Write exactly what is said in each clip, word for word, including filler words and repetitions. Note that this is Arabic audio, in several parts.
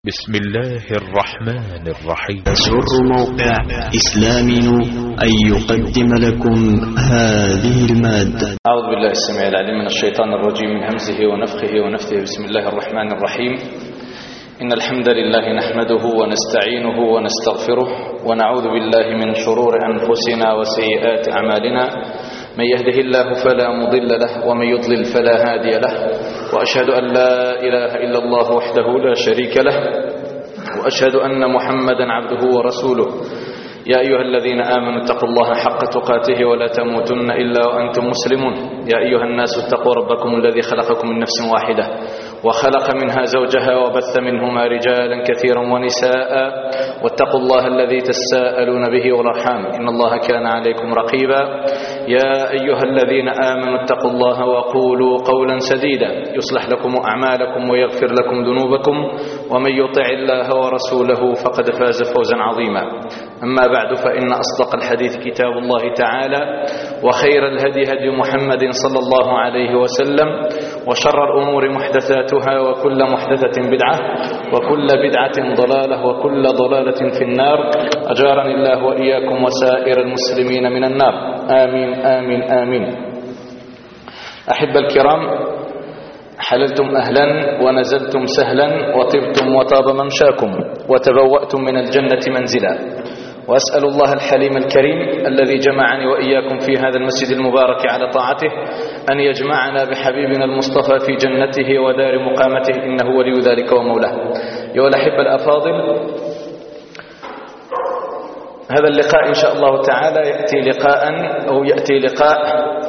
بسم الله الرحمن الرحيم. يسر موقع إسلامي أن يقدم لكم هذه المادة. أعوذ بالله السميع العليم من الشيطان الرجيم من همزه ونفخه ونفثه. بسم الله الرحمن الرحيم. إن الحمد لله نحمده ونستعينه ونستغفره ونعوذ بالله من شرور أنفسنا وسيئات أعمالنا. من يهده الله فلا مضل له ومن يضلل فلا هادي له، وأشهد أن لا إله إلا الله وحده لا شريك له، وأشهد أن محمدا عبده ورسوله. يا أيها الذين آمنوا اتقوا الله حق تقاته ولا تموتن إلا وأنتم مسلمون. يا أيها الناس اتقوا ربكم الذي خلقكم من نفس واحدة وخلق منها زوجها وبث منهما رجالا كثيرا ونساء، واتقوا الله الذي تساءلون به والأرحام إن الله كان عليكم رقيبا. يا أيها الذين آمنوا اتقوا الله وقولوا قولا سديدا يصلح لكم أعمالكم ويغفر لكم ذنوبكم، ومن يطع الله ورسوله فقد فاز فوزا عظيما. أما بعد، فإن أصدق الحديث كتاب الله تعالى، وخير الهدي هدي محمد صلى الله عليه وسلم، وشر الأمور محدثاتها، وكل محدثة بدعة، وكل بدعة ضلالة، وكل ضلالة في النار. أجارني الله وإياكم وسائر المسلمين من النار. آمين آمين آمين. أحب الكرام، حللتم أهلا ونزلتم سهلا وطبتم وطاب ممشاكم وتبوأتم من الجنة منزلا، وأسأل الله الحليم الكريم الذي جمعني وإياكم في هذا المسجد المبارك على طاعته أن يجمعنا بحبيبنا المصطفى في جنته ودار مقامته، إنه ولي ذلك ومولاه. أيها الأحبة الأفاضل، هذا اللقاء إن شاء الله تعالى يأتي لقاء أو يأتي لقاء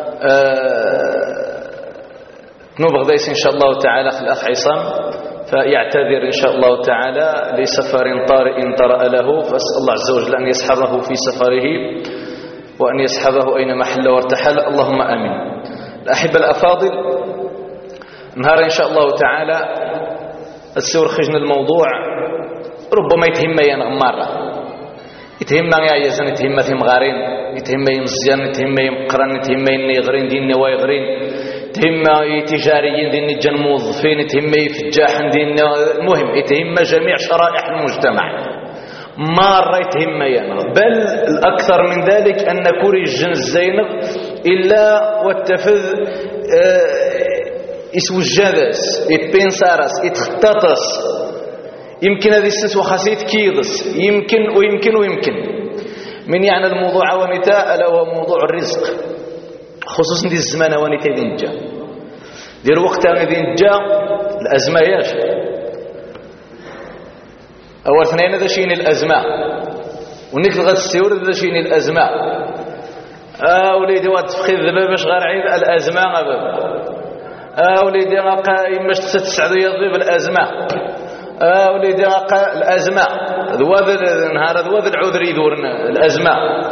نبغ دايس إن شاء الله تعالى في الأخ عصام، فيعتذر إن شاء الله تعالى لسفر طارئ طرأ له، فأسأل الله عز وجل أن يسحبه في سفره وأن يسحبه أينما حل وارتحل، اللهم آمين. الأحبة الأفاضل، نهار إن شاء الله تعالى السور خجن الموضوع ربما يتهم ينغمارة، يتهم يا يزن، يتهم ثم غارين، يتهم يمزيان، يتهم يمقرن، يتهم يغرين دين ويغرين، يتهم تجاريين دين الجن موظفين، يتهم فجاح دين، المهم يتهم جميع شرائح المجتمع مرة يتهم ينغ. بل الأكثر من ذلك أن كوري الجن الزينغ إلا والتفذ يسوي الجدس يتبين سارس يتخططس، يمكن هذه السنس وخاصيت كيضس، يمكن ويمكن ويمكن. من يعني الموضوع ونتاء ألا هو موضوع الرزق، خصوصا دي الزمان ونتاء دي نجا دي الوقت دي نجا الأزمة ياش أول اثنين هذا شيء الأزمة، ونك غد السيور هذا شيء الأزمة. آه وليدي واد تفخذ ذباب باش غير عيب الأزمة غباب. آه وليدي غاقا يماش تسعد يضيب الأزمة. آه وليدي غاقا الأزمة ذواد النهار ذواد العذر يدورنا الأزمة.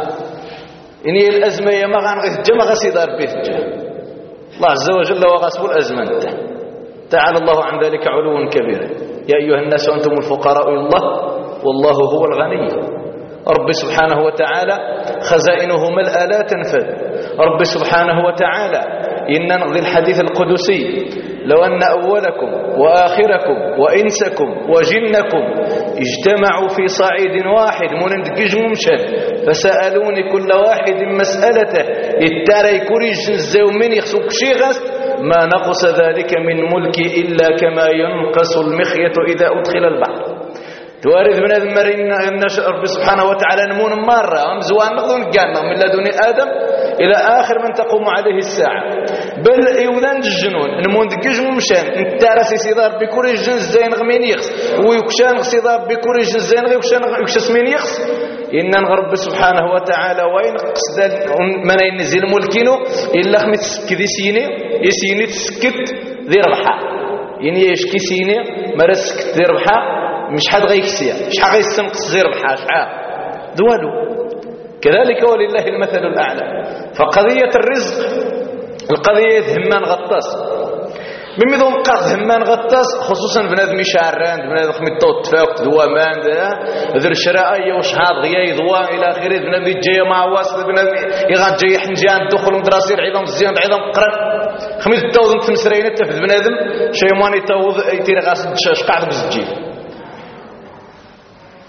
إني الأزمة يا ما غنغث جا ما غسيدار بيت جا الله عز وجل وغاسب الأزمة. تعالى الله عن ذلك علوا كبيرا. يا أيها الناس أنتم الفقراء إلى الله والله هو الغني. رب سبحانه وتعالى خزائنه ملأ لا تنفذ. رب سبحانه وتعالى إن نقضي الحديث القدسي: لو أن أولكم وآخركم وإنسكم وجنكم اجتمعوا في صعيد واحد منندقج ممشن فسألوني كل واحد مسألته التاري كوريج الزومين يخسوك شيغس ما نقص ذلك من ملكي إلا كما ينقص المخيط إذا أدخل البحر. توارث من هذا المرين رب سبحانه وتعالى نمون مرة أمزوان نقضون قالنا من لدن آدم إلى آخر من تقوم عليه الساعة. بل يوذان الجنون نمون دقيج ممشان نتارس يصيدار بكوري الجنس زين غمين يخص ويكشان يصيدار بكوري الجنس زين ويكشان يكشس من يخص. إن رب سبحانه وتعالى وين قصد من ينزل ملكينه إلا خمس كذي سيني يسيني تسكت ذي ربحة، يعني يشكي سيني مرسكت ذي ربحة مش حد غيكسيا مش حد غيستنقص ذي ربحة شعار دوالو. كذلك ولله المثل الأعلى. فقضية الرزق القضية همان غطاس من مذوم قاق همان غطاس، خصوصا بنادم شعران بنادم خميت طوت تفاوت دوامان ذر الشرائية وشهاد غياي ضوان إلى آخره. بنادم جاي مع واسط بنادم يغاد جاي حنجان دخل مدرسي عظام زيان عظام قرن خميت التوضن تمسرين التفذ بنادم شيماني توض يتير غاسد شقعد بزجيل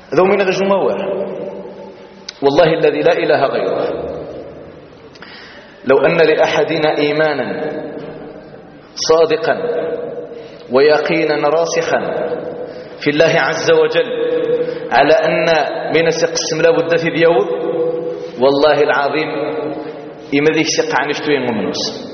ذو من غجموار. والله الذي لا إله غيره لو أن لأحدنا إيمانا صادقا ويقينا راسخا في الله عز وجل على أن من سق السملا بد في ديود، والله العظيم إما ذيك سق عن اشتوين ومنوس،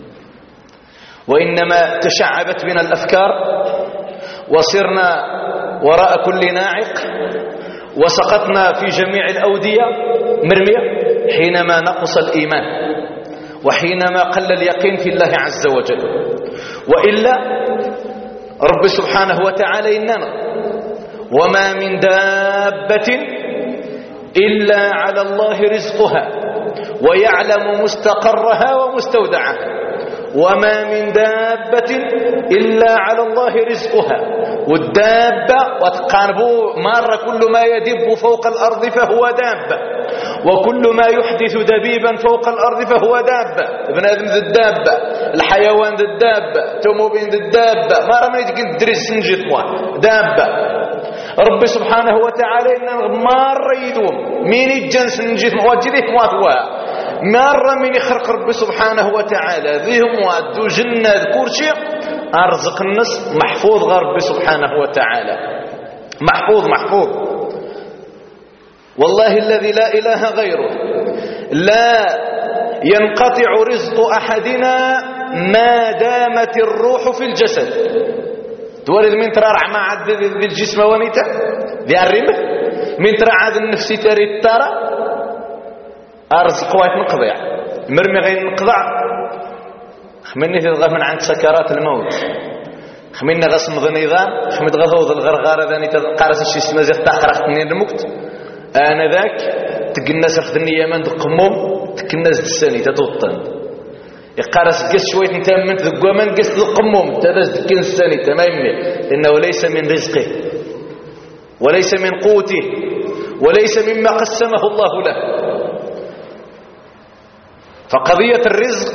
وإنما تشعبت بنا الأفكار وصرنا وراء كل ناعق وسقطنا في جميع الأودية مرمية حينما نقص الإيمان وحينما قل اليقين في الله عز وجل. وإلا رب سبحانه وتعالى إننا وما من دابة إلا على الله رزقها ويعلم مستقرها ومستودعها، وما من دابة إلا على الله رزقها. والدابة وتقاربوا مرة كل ما يدب فوق الأرض فهو دابة، وكل ما يحدث دبيبا فوق الأرض فهو دابة. ابن آدم ذي الدابة، الحيوان ذي الدابة، توموبين ذي الدابة، مرة ما يتقن تدرس سنجد دابة. رب سبحانه وتعالى إنه مرة يدوم مين يتجن سنجد موجده مواتوها، مرة من يخرق رب سبحانه وتعالى ذيهم وادو جنة ذكور شيء أرزق الناس محفوظ غير رب سبحانه وتعالى، محفوظ محفوظ. والله الذي لا إله غيره لا ينقطع رزق أحدنا ما دامت الروح في الجسد. تولد من ترى مع عد ذي الجسم ونيته ذي الرمه من ترى عاد النفس تري ترى أرزق وايت نقضع مرمي غير نقضع. خمني تضغط من عند سكرات الموت، خمني غسم ذي نظام، خمني غضوض الغرغارة ذاني تقارس الشي سمازيغ تاقرخ تنين الموت. أنا ذاك تقناس رخذني يمان دقموم تقناس دساني تدوطن يقارس قس شوية نتامنت ذقومان قس دقموم تدس دقن الساني تمامي، لأنه ليس من رزقه وليس من قوته وليس مما قسمه الله له. فقضية الرزق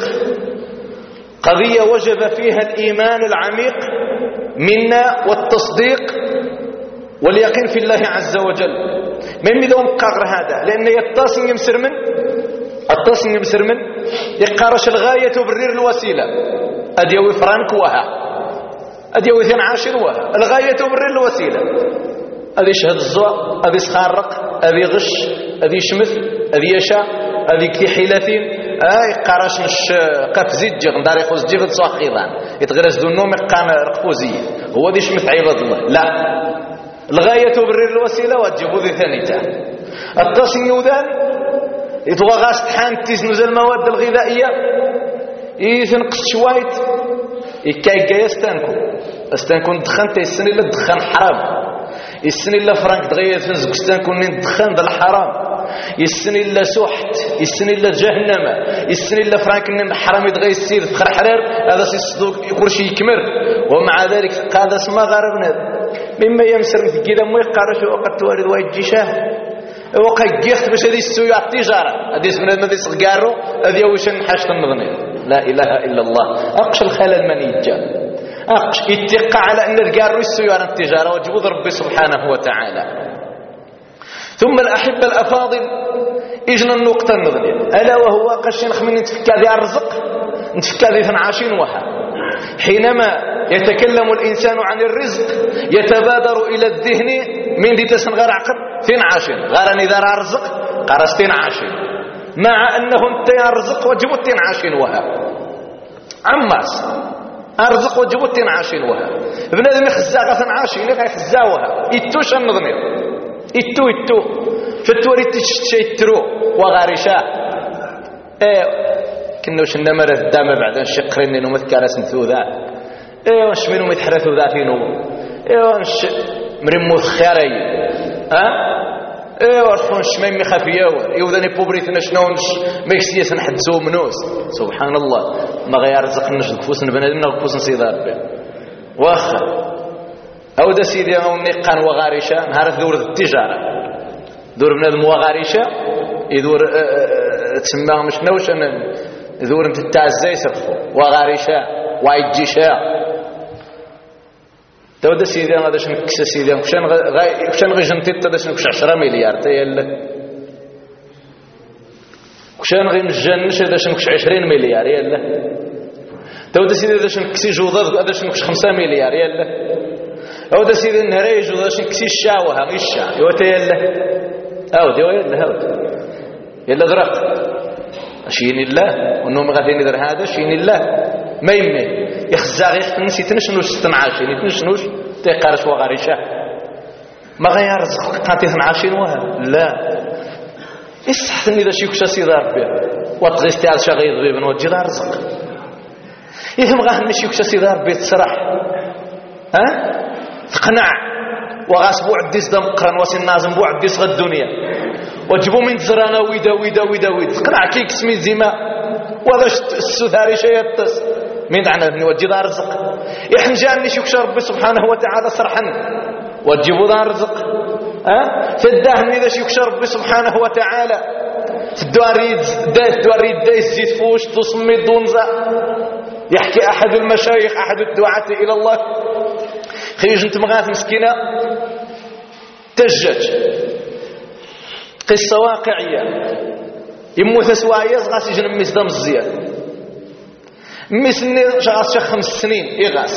قضية وجب فيها الإيمان العميق منا والتصديق واليقين في الله عز وجل. من مدوم قاغر هذا لأن يتصن يمسر من التصن يمسر من يقارش الغاية برير الوسيلة. أديوي فرانك وها أديوي ثين عاشر وها الغاية برير الوسيلة. أدي شهد الزوء أدي سخارق أدي غش أدي شمث أدي يشاء أدي كتي حيلتين أي قارش مش قف زيت جغن دار يخوز جغد صاح خيضان يتغرز دون نوم قان رقفوزي هو دي شمث عباد الله. لا، الغاية برير الوسيلة وتجيبو ذي ثانيتان. التصن يوذان يتوغى غاس تحان تيزنوز المواد الغذائية يتنقص شويت يكاي يستانكو استانكو ندخن تيسن إلا الدخان حرام، يسن إلا فرانك دغيا تنزق استانكو ندخن ذا الحرام، يسن إلا سحت، يسن إلا جهنم، يسن إلا فرانك إن الحرام يدغي يسير في حرير هذا سيصدوق يقول شي يكمر. ومع ذلك هذا اسمه غربنا مما يمسر مثل كذا مو يقارش وقت توارد وايد جيشاه وقت جيخت باش هذه السوية التجارة هذه اسمنا هذه صغارو هذه وشن حاجة النظنية. لا إله إلا الله. أقش الخلل المنيجة أقش اتقى على أن الجار السوية التجارة وجبوذ ربي سبحانه وتعالى. ثم الأحبة الأفاضل إجنا النقطة النظنية ألا وهو قشين خمين نتفكى ذي الرزق نتفكى ذي ثنعاشين وها. حينما يتكلم الإنسان عن الرزق يتبادر إلى الذهن من دي تسن غير عقل ثين عاشين غير نذار رزق قرس ثين عاشين مع أنهم تين رزق وجبوا ثين عاشين وها عماس أرزق وجبوا ثين عاشين وها ابن هذا مخزا غثن عاشين غير خزاوها يتوش النظنير يتو يتو فتوري تشتشي ترو وغارشا ايه كنا وش النمر الدم بعد شقرين انه مثكار اسم ذا ايه وش منهم يتحرثوا ذا فينو ايه وش مرمو الخيري ها ايه وش ميمي خفيه يوذني بوبريتنا شنونش ميكسيس نحدثو منوس سبحان الله ما غير رزقناش نكفوس بنادمنا نكفوس نصيدار به واخا او دا سيدي او نيقان وغارشه نهار دور التجاره دور بنادم وغارشه يدور تسمى مش نوش انا دور انت تاع الزي يصرفوا وغارشه وايجيشه تود سيدي غادي نكس سيدي كشان غا كشان غي جنتي تدا نكش عشرة مليار تا يلا كشان غي نجنش هذا نكش عشرين مليار يلا تود سيدي هذا نكسي جوضه هذا نكش خمسة مليار يلا او دا سيدي النهريج هذا نكسي الشاوه غي الشا ايوا تا يلا او ديوا يلا هاو يلا غرق شين الله وانهم غادي ندير هذا شين الله ما يمي يخزا غير نسيت نشنوش ستنعاشين نشنوش تيقارش وغاريشه ما غيرزق قاتي اثناشين وها لا يصحن اذا شي كشا سي ربي وتغيستي على شي غير ضبيب نوجي رزق يهم غا شي كشا سي ربي تسرح ها تقنع وغاسبو عديس دم قرن وسن نازم بو عديس غد الدنيا وجبوا من زرانا ويدا ويدا ويدا ويدا تقنع كيك سمي زيما وهذا السثاري شي يطس مين دعنا نوجي دار رزق يحن جاني شوكش ربي سبحانه وتعالى صرحا وتجيبوا دار رزق ها فداه اذا شوكش ربي سبحانه وتعالى الدواريد دايس الدواريد دايس زيت فوش تصمي دونزا يحكي احد المشايخ احد الدعاة الى الله خريج انت مغاث مسكينه تجج قصه واقعيه يموت سوايا غاس يجن ميس دم الزياد ميسني غاس خمس سنين يغاس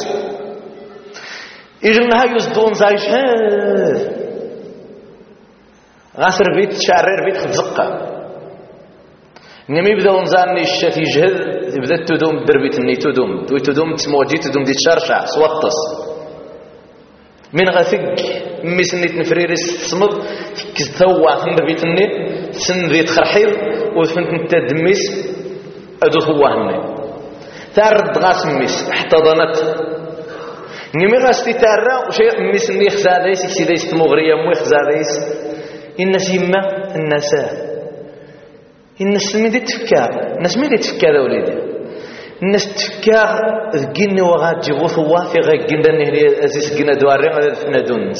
يجنها يزدون زايش غاس ربيت شعر ربيت خزقه نمي يبداو نزاني الشات يجهد بدات تدوم دربيت ني تدوم تدوم تسموجي تدوم دي تشرشع سوطس من غثق ميسني تنفريرس تصمد كزتوا تنبيتني سن ذي تخرحيل وفنت انت دميس ادو ثواهني تارد غاس ميس احتضنت نمي غاستي تارا وشي ميسني خزاديس سيديس تمغريه مو خزاديس الناس يما النساء الناس ميدي تفكار الناس ميدي تفكار وليدي الناس تفكار ذقيني وغاد جيبو ثوافي غاقين داني ازيس قنا دواري غادا دفنا دونس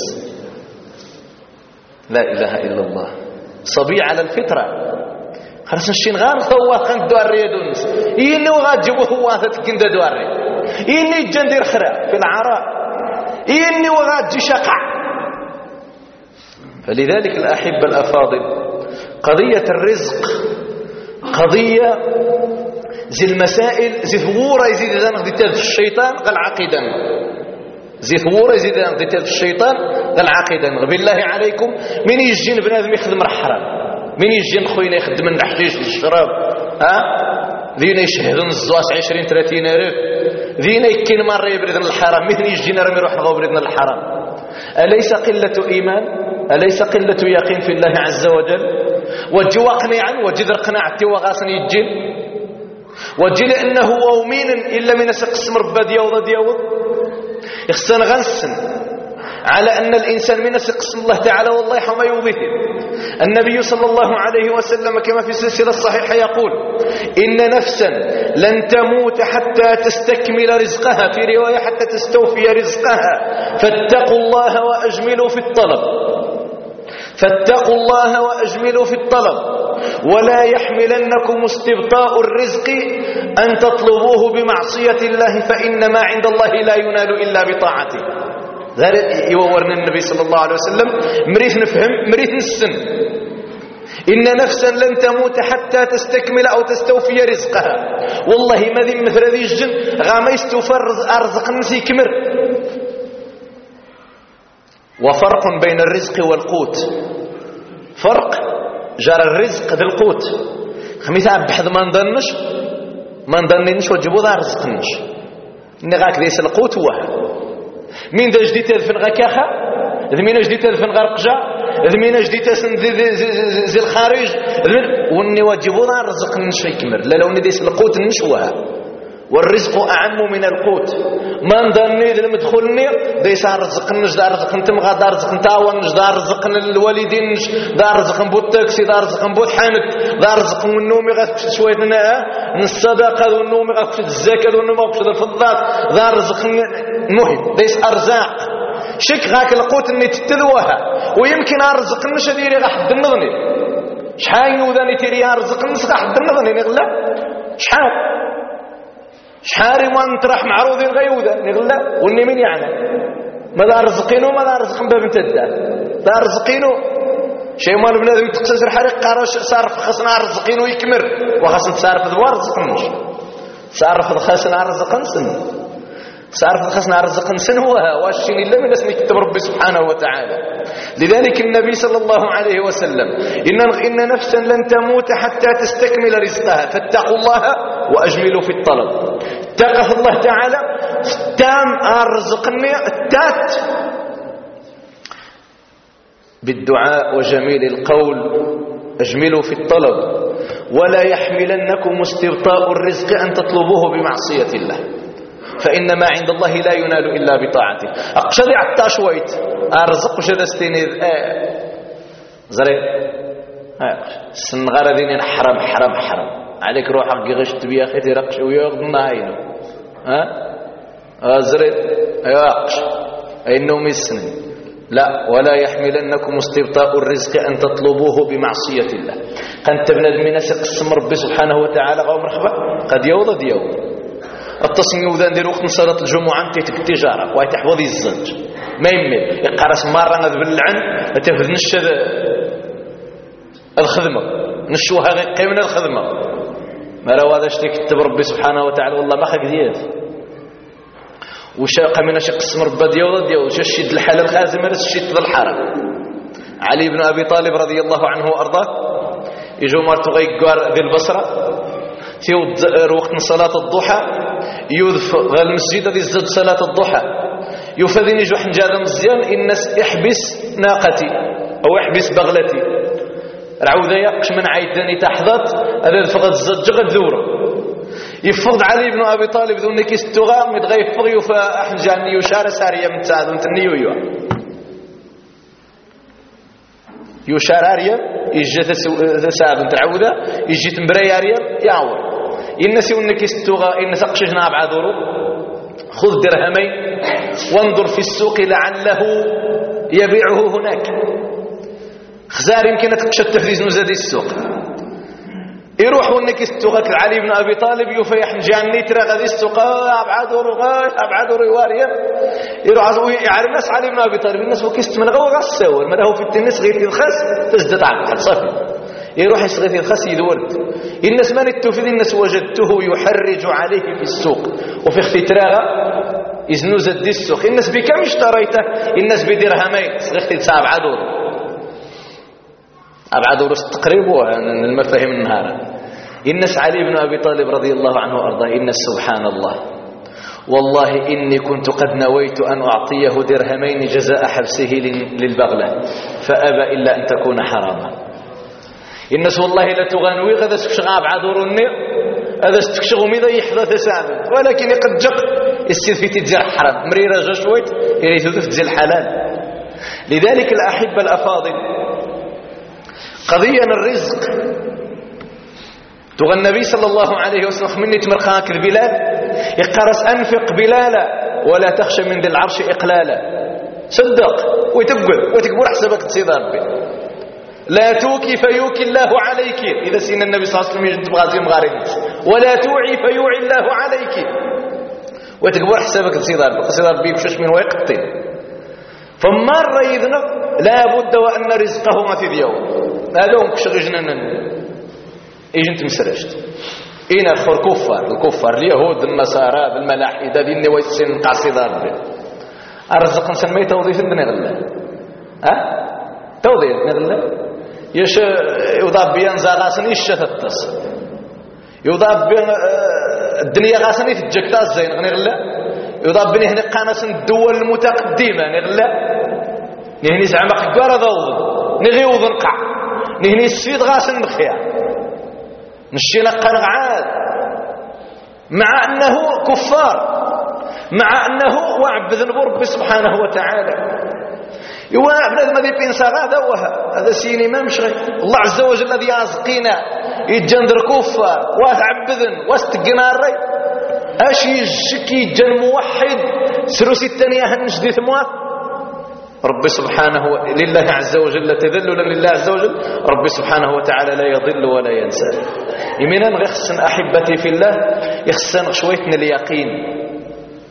لا اله الا الله صبي على الفطره خلاص نشين غير ثواف خند دواري دونس يني وغاد جيبو ثوافه قندا دواري يني جندير خرا في العراء يني وغاد جي شقع. فلذلك الاحبه الافاضل قضيه الرزق قضيه زي المسائل زي ثورة يزيد إذا نغديتها في الشيطان قال عقيدا زي ثورة يزيد إذا نغديتها في الشيطان قال عقيدا. بالله عليكم من يجين بنادم يخدم رحرا من يجين خوينا يخدم الحشيش للشراب ها ذينا يشهدون الزواس عشرين ثلاثين ألف ذينا يكين مرة يبردن الحرام مثل يجين رمي روح نغو بردن الحرام. أليس قلة إيمان أليس قلة يقين في الله عز وجل وجوا قنيعا وجذر قناعتي وغاسن يجين وجل انه ومين الا من سقسم ربا دياوض دياوض يخصن غنسن على ان الانسان من سقسم الله تعالى والله حما يوضيه. النبي صلى الله عليه وسلم كما في السلسله الصحيحه يقول ان نفسا لن تموت حتى تستكمل رزقها في روايه حتى تستوفي رزقها فاتقوا الله واجملوا في الطلب فاتقوا الله واجملوا في الطلب ولا يحملنكم استبطاء الرزق أن تطلبوه بمعصية الله فإن ما عند الله لا ينال إلا بطاعته. غير يورنا النبي صلى الله عليه وسلم مريث نفهم مريث نسن إن نفسا لن تموت حتى تستكمل أو تستوفي رزقها. والله ما ذي مثل ذي الجن غاما يستوفى أرزق نسي كمر. وفرق بين الرزق والقوت فرق جار الرزق ذي القوت خميسة بحث ما نضنش ما نضنش وجبوا ذا رزقنش نغاك ذيس القوت هو مين ذا جديد تلفن غكاخة ذمين جديد تلفن غرقجة ذمين جديد تسن زي الخارج وني وجبوا ذا رزقنش يكمر لا لو نديس القوت نشوها والرزق أعم من القوت ما نضني ذا المدخلني ديس رزقنش دار رزق انت مغا دار رزق نتاونش دار رزق الوالدين دار رزق بو التاكسي دار رزق بو الحانك دار رزق والنوم غتمشي شويه لنا من الصدقه والنوم غتمشي الزكاه والنوم غتمشي الفضات دار رزق المهم ديس ارزاق شك غاك القوت اني تتلوها ويمكن ارزق نش ديري غا حد النغني شحال نوذاني تيري ارزق نش غا حد النغني نغلا شحال شحال ما نطرح معروضين غيوذا نغلا وني من يعني ماذا رزقينه ماذا رزقن باب تدا لا رزقينه شيء مال بنادم تكسر حريق قاراش صارف خاصنا رزقينه يكمر وخاصنا تصرف دوار رزقنش صارف خاصنا رزقن سن صارف خاصنا رزقن سن هو واش الا من اسم كتاب ربي سبحانه وتعالى. لذلك النبي صلى الله عليه وسلم ان ان نفسا لن تموت حتى تستكمل رزقها فاتقوا الله واجملوا في الطلب. اتقى الله تعالى تام ارزقني التات بالدعاء وجميل القول اجملوا في الطلب ولا يحملنكم استبطاء الرزق ان تطلبوه بمعصيه الله فإن ما عند الله لا ينال إلا بطاعته. أقشدي عطا شويت أرزق شدستيني زري سن غاردين حرام حرام حرام عليك روحك غشت بيا أخي ترقش ويغضنا عينه ها زري ياقش إنه مسن لا ولا يحملنكم استبطاء الرزق أن تطلبوه بمعصية الله. قد تبنى من سق السمر ربي سبحانه وتعالى غير مرحبا قد يوضى ديوض التصميم وذا نديرو وقت صلاة الجمعة انت تجارة واي تحفظي الزنج ما يمل يقرس مرة نذ باللعن تفذ نش الخدمة نشوها غير قيمنا الخدمة ما راه هذا شتي كتب ربي سبحانه وتعالى والله ما خاك ديال وشاق من شق السمر بديو ديو شد الحال الخازمة الشيط الحرام. علي بن أبي طالب رضي الله عنه وأرضاه يجو مرتو غيقار ذي البصرة في وقت صلاة الضحى يذف المسجد ذي الزد صلاة الضحى يفذن يجو حنجاذا مزيان الناس احبس ناقتي أو احبس بغلتي العودة يقش من عيداني تحضت هذا فقط الزد جغد ذوره يفض علي بن أبي طالب ذو نكي ستغام متغي يفض يفا أحنجاني يشار ساريا من تعاد انتني ويوا يشار أريا يجي تساعد انت العودة يجي تنبري أريا يعور الناس يونك استوغا الناس اقشجنا بعذرو خذ درهمين وانظر في السوق لعله يبيعه هناك خزار يمكن تقشى التفريز نزادي السوق يروح ونك استوغا علي بن ابي طالب يفيح جاني ترى غادي السوق ابعذرو ابعذرو يواريا يروح يعرف الناس علي بن ابي طالب الناس وكست من غوا غساور ما هو في التنس غير الخاص تزدت عقل صافي يروح يصغي الخس يدورد الناس ما نتوفد الناس وجدته يحرج عليه في السوق وفي اختتراغه يزنوز دي السوق الناس بكم اشتريته الناس بدرهمين صغيت تسعة عدور أبعدور استقربوا المفاهيم النهار الناس علي بن أبي طالب رضي الله عنه وأرضاه الناس سبحان الله والله إني كنت قد نويت أن أعطيه درهمين جزاء حبسه للبغلة فأبى إلا أن تكون حراما. الناس والله لا تغانوي غدا تكشغاب عذورني هذا تكشغو ميدا يحدث سعد ولكن قد جق السيد في تجزي الحرام مريرة جشويت يريد تجزي الحلال. لذلك الأحبة الأفاضل قضية الرزق تغى النبي صلى الله عليه وسلم مني تمرخاك البلاد يقرس أنفق بلالا ولا تخشى من ذي العرش إقلالا صدق وتقبل وتقبل حسبك تصيد ربي لا توكي فيوكي الله عليك إذا سينا النبي صلى الله عليه وسلم يجب غازي مغارب ولا توعي فيوعي الله عليك وتقبل حسابك تصيد ربي تصيد ربي بشش من ويقتل فمرة يذنب لا بد وأن رزقه ما تذيو هذا هم كشغ جنانا إيجنت مسرشت إين أخر كفار الكفار اليهود النصارى بالملاحدة ديني ويسن قاصد ربي أرزق نسان ما يتوظيف الدنيا غلا ها توظيف نغلا يش يضاب بيان زغاسن يشتتس يضاب بيان الدنيا غاسن يتجكتاز زين نغلا يضاب بني هنا قانسن الدول المتقدمة نغلا نهني زعما قدوار ضوض نغي وضنقع نهني السيد غاسن مخيا نشينا قنعاد مع أنه كفار مع أنه وعب ذنب ربي سبحانه وتعالى يواعب لازم هذه بينسا هذا وها هذا سيني ما مشغي الله عز وجل الذي يعزقينا يتجندر كفار واتعبذن واستقنا الري اش يشكي يتجن موحد سروسي الثانية هنجدي ثموات ربي سبحانه و... لله عز وجل تذللا لله عز وجل ربي سبحانه وتعالى لا يضل ولا ينسى يمينا يخصن أحبتي في الله يخصن شويتنا اليقين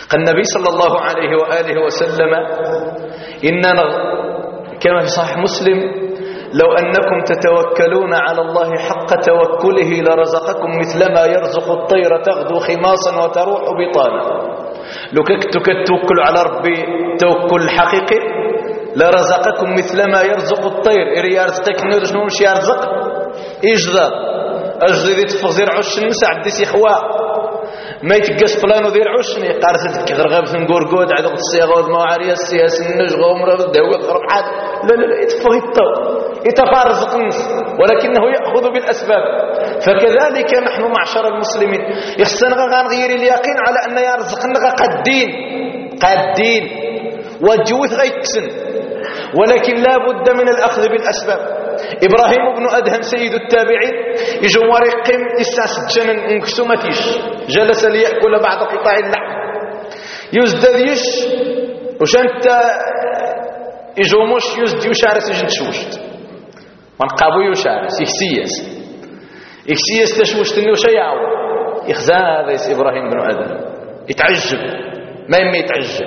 قال النبي صلى الله عليه وآله وسلم إننا كما في صحيح مسلم لو أنكم تتوكلون على الله حق توكله لرزقكم مثلما يرزق الطير تغدو خماصا وتروح بطانا. لو كنتوا كتوكلوا على ربي توكل حقيقي لرزقكم مثلما يرزق الطير. إري يرزقك نور شنو مش يرزق إجذاب أجذب تفغزير عش النساء عدي سيخوا ما يتقاس بلانو دير عشني قارتك غرغب نقورقود عدو الصيغود موعريه السياسه النجغه ومرض الدوله غرب حد لا لا لا يتفغ يطو يتفارزق الناس ولكنه ياخذ بالاسباب. فكذلك نحن معشر المسلمين يخصنا غنغير اليقين على ان يرزقنا قدين قدين وجوث غيتسن ولكن لا بد من الاخذ بالاسباب. إبراهيم بن أدهم سيد التابعين يجو ورقم إساس جنن انكسومتيش جلس ليأكل بعض قطاع اللحم يزدديش وشانت يجو مش يزد يشارس يجن تشوشت وانقابو يشارس يكسيس يكسيس تشوشت انه شيعو يخزى هذا إبراهيم بن أدهم يتعجب ما يمي يتعجب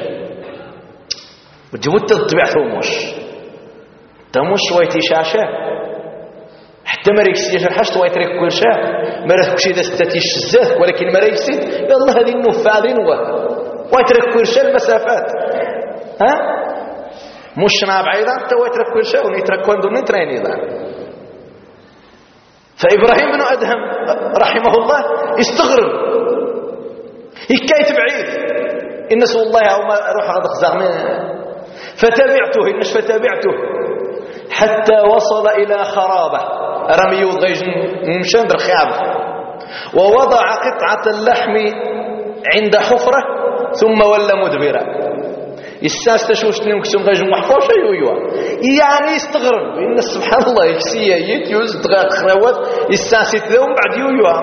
وتجبت تطبع ثومش تموش شويتي شاشة حتى ما ريكسيش الحشت ويترك كل شيء ما ريكسي إذا ستاتيش الزاث ولكن ما ريكسي يلا هذه النفاذ هذه نوه ويترك كل شيء المسافات ها مش نابع أيضا حتى ويترك كل شيء ونيترك كون دون نترين أيضا. فإبراهيم بن أدهم رحمه الله استغرب هكاية بعيد إن سوى الله أو ما أروح غض خزاغ فتابعته إنش فتابعته حتى وصل إلى خرابة رمي غيج مشان رخيابه ووضع قطعة اللحم عند حفرة ثم ولى مدبرا. الساس تشوشتني وكسم غيج محفوش أيوة يعني يستغرب إن سبحان الله يكسيه يتيوز دغاق خروات الساس يتذوم بعد يويوا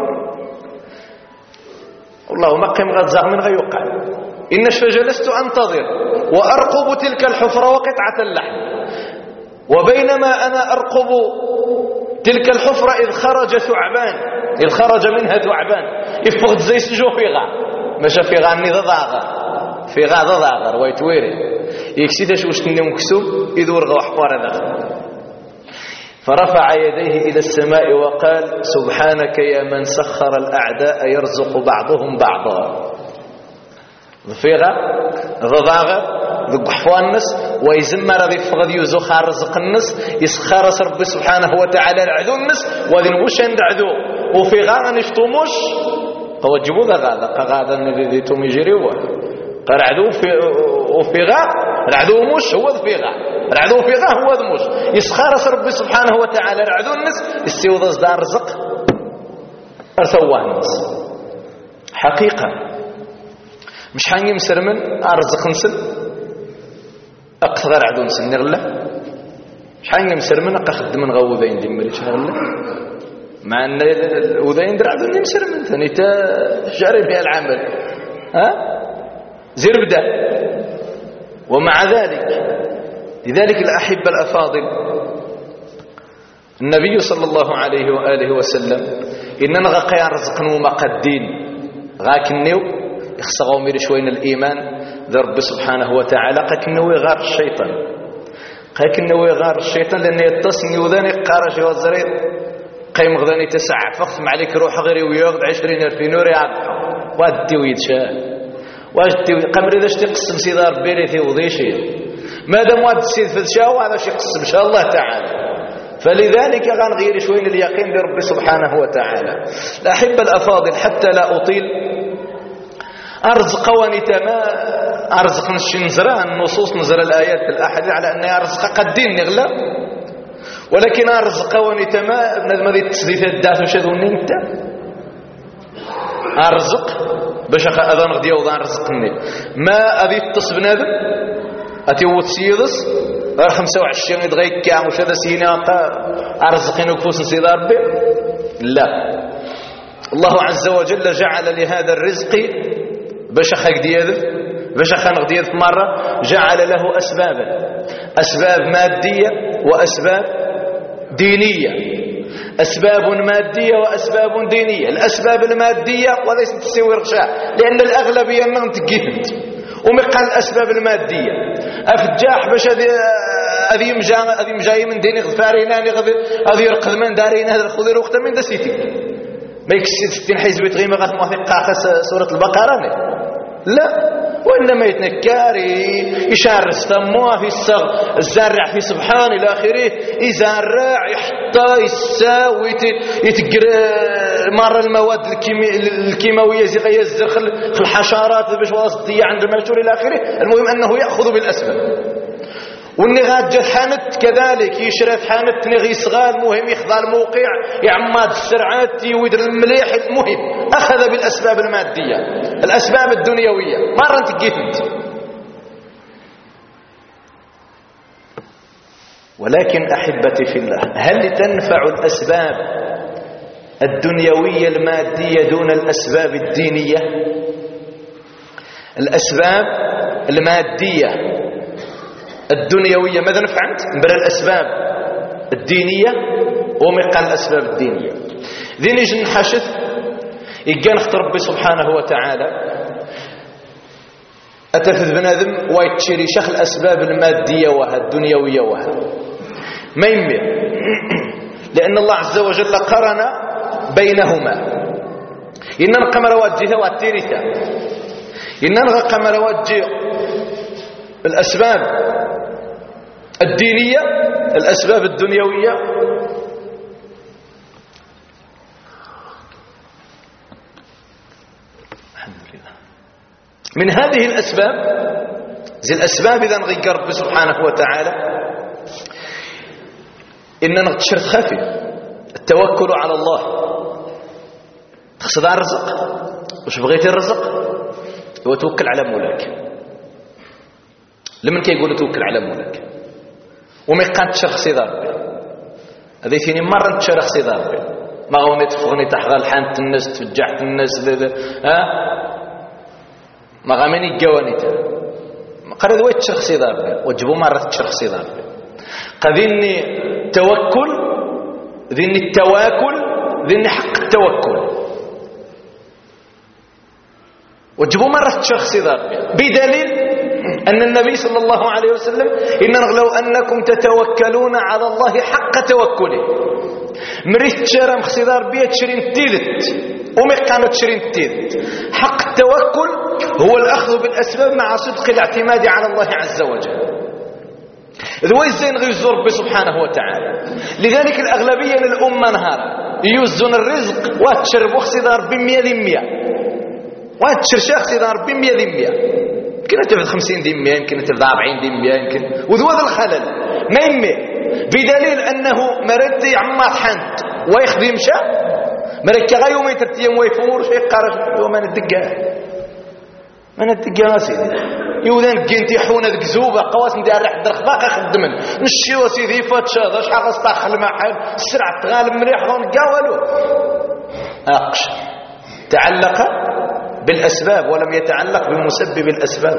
والله ما قيم غاد زاغ من غيوقع. إنش فجلست أنتظر وأرقب تلك الحفرة وقطعة اللحم وبينما أنا أرقب تلك الحفرة إذ خرج ثعبان إذ خرج منها ثعبان يفقد زي سجو في غا مشى في غا ني ضاغر في غا ضاغر ويتويري يكسيدش واش تني مكسوب يدور غا حوار هذا. فرفع يديه إلى السماء وقال سبحانك يا من سخر الأعداء يرزق بعضهم بعضا. ضفيغة ضضاغة ذو حفوان الناس ويزمر ذي فغد يوزو خارزق الناس يسخر ربي سبحانه وتعالى العدو الناس وذي نبوش عند عدو وفي غانا نشتوموش هو جبو ذا غادا قادا الذي توم يجريوه قال عدو في وفي غا العدو مش هو ذي غا العدو في غا هو ذي مش يسخر ربي سبحانه وتعالى العدو الناس يسيو ذا زدار رزق أرثوان الناس حقيقة مش حاني مسرمن أرزق نسل أقصغر عدو نسل نغلة مش حاني مسرمن أقخد من غوذين دي مريش نغلة مع أن الوذين در عدو مسرمن ثاني تجاري بها العمل ها زير بدأ. ومع ذلك لذلك الأحبة الأفاضل النبي صلى الله عليه وآله وسلم إننا غاقيا رزقنا ومقدين غاكنيو يخصغوا مير شوين الإيمان ذا رب سبحانه وتعالى قاكنو يغار الشيطان قاكنو يغار الشيطان لأنه يتصني وذاني قارش وزريد قيم غذاني تسع فخم عليك روح غيري ويغض عشرين ألفين نوري عبحو وادي ويدشاء وادي قمر إذا تقسم سيدار بيريثي وضيشي مادام واد السيد فدشاء وهذا شي قسم إن شاء الله تعالى. فلذلك غنغير شوين اليقين لرب سبحانه وتعالى. الأحبة الأفاضل حتى لا أطيل أرزق ونتما أرزق نشنزرا النصوص نزل الآيات الأحاديث على أن أرزق قدين نغلى ولكن أرزق ونتما بنادم هذه التسديث الداس وشذوني انت أرزق باش أذان غدي وضع رزقني ما أذي التصب نادم أتي وتسيدس خمسة وعشرين يدغيك كام وش هذا سينا أرزقين وكفوس نسيد ربي لا. الله عز وجل جعل لهذا الرزق باش خاك دياذ باش خانق دياذ مرة جعل له أسبابا أسباب مادية وأسباب دينية. أسباب مادية وأسباب دينية. الأسباب المادية وليست تسوي رشاء، لأن الأغلبية أنهم تجهد ومقال الأسباب المادية أفجاح باش هذه مجا هذه مجاي من ديني غفارينا هذه يرقد من دارين هذا الخضير وقت من دسيتي ما يكسي ستين حزب تغيمة غاث موثق قاقس سورة البقرة لا، وإنما يتنكر يشعر استموه في الصغ الزرع في سبحان إلى آخره يزرع يحطى يساوي يتقر مرة المواد الكيماوية زي الزرخل في الحشرات باش واسطية عند المشهور إلى آخره. المهم أنه يأخذ بالأسباب. والنغاد جات حانت كذلك يشرف حانت نغي صغار مهم يخضع الموقع يعماد السرعات يويدر المليح. المهم أخذ بالأسباب المادية الأسباب الدنيوية مرة تجيت. ولكن أحبتي في الله، هل تنفع الأسباب الدنيوية المادية دون الأسباب الدينية؟ الأسباب المادية الدنيوية ماذا نفعت من الأسباب الدينية ومقال الأسباب الدينية ذي نجي نحشث يقان اختر ربي سبحانه وتعالى أتفذ بنادم ويتشري شخ الأسباب المادية وها الدنيوية وها ما يمير، لأن الله عز وجل قرن بينهما. إننا قمر وجهه والتيرثة إننا قمر وجه الأسباب الدينية الأسباب الدنيوية الحمد لله. من هذه الأسباب زي الأسباب إذا نغير رب سبحانه وتعالى إننا نغتشرت خفي التوكل على الله. تقصد على الرزق وش بغيت الرزق وتوكل على مولاك. لمن كيقول توكل على مولاك وما يقان تشرخ ربي هذه ثاني مرة تشرخ ربي ما غوني تفغني تحغى الحانت الناس تفجعت الناس ها ما غامني جوانيته قال ذوي تشرخ ربي وجبوا مرة تشرخ ربي قذني توكل ذني التواكل ذني حق التوكل وجبوا مرة تشرخ ربي بدليل أن النبي صلى الله عليه وسلم إن لو أنكم تتوكلون على الله حق توكله مريت تشرم خسيدار بيه تشرين تيدت ومقامة تشرين تيدت. حق التوكل هو الأخذ بالأسباب مع صدق الاعتماد على الله عز وجل. ذوي الزين غير ربي سبحانه وتعالى. لذلك الأغلبية للأمة نهار يوزن الرزق واتشرب خسيدار بمية ذمية واتشرشاخ خسيدار بمية ذمية يمكن تفضل خمسين دمية يمكن تفضل أربعين دمية يمكن وذو هذا الخلل ما يمي بدليل أنه مرد يعمر حنت ويخدم شا مرد كغا يوم يترتيم ويفور شيء قارش يوم أنا الدقاء أنا الدقاء سيدي يوذن جنتي حونة كزوبة قواسم دي الرح درخباقة خدمن نشي وسيدي فاتشا ذاش حاجة استاخل معهم السرعة تغالب مريح ظن قاولو أقش تعلق بالأسباب ولم يتعلق بمسبب الأسباب.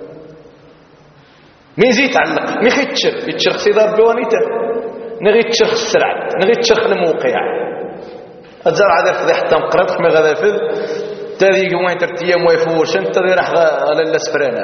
مين زي يتعلق مخي تشرخ يتشرخ سيدار بوانيته نغي تشرخ السرعة نغي تشرخ الموقع الزرع هذا فضي حتى مقرطك ما غدا فذ تذيق وين ترتيام ويفورش انت تذي راح على الاسفرانا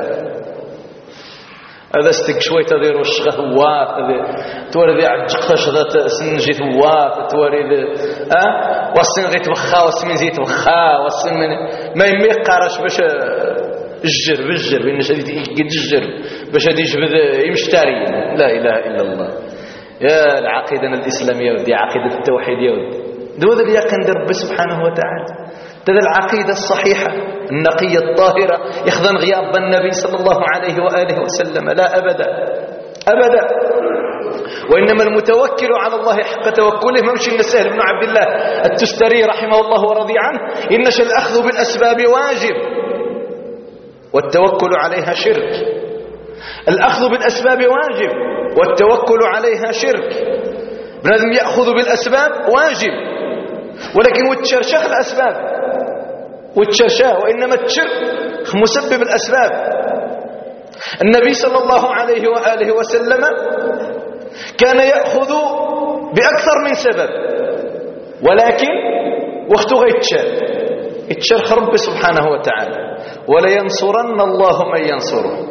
هذا استك شوي تذي روش غهوات توري ذي عجقتش ذات سنجي ثوات توري ذي اه والسن غي تبخا والسن زي تبخا والسن من ما يمي قارش باش الجر بالجر بين شديد يقد الجر باش هذا يجبد يمشتري. لا اله الا الله. يا العقيده الاسلاميه ودي عقيده التوحيد يا ودي دو ذا اليقين رب سبحانه وتعالى هذا العقيده الصحيحه النقيه الطاهره يخضن غياب النبي صلى الله عليه واله وسلم. لا ابدا ابدا. وانما المتوكل على الله حق توكله ممشي من سهل بن عبد الله التستري رحمه الله ورضي عنه إنش الأخذ بالأسباب واجب والتوكل عليها شرك. الأخذ بالأسباب واجب والتوكل عليها شرك. لازم يأخذ بالأسباب واجب ولكن وتشرشخ الأسباب وتشرشاه وإنما الشرك مسبب الأسباب. النبي صلى الله عليه وآله وسلم كان يأخذ بأكثر من سبب ولكن وقت غيتشال يتشال ربي سبحانه وتعالى. ولا ينصرن الله من ينصره،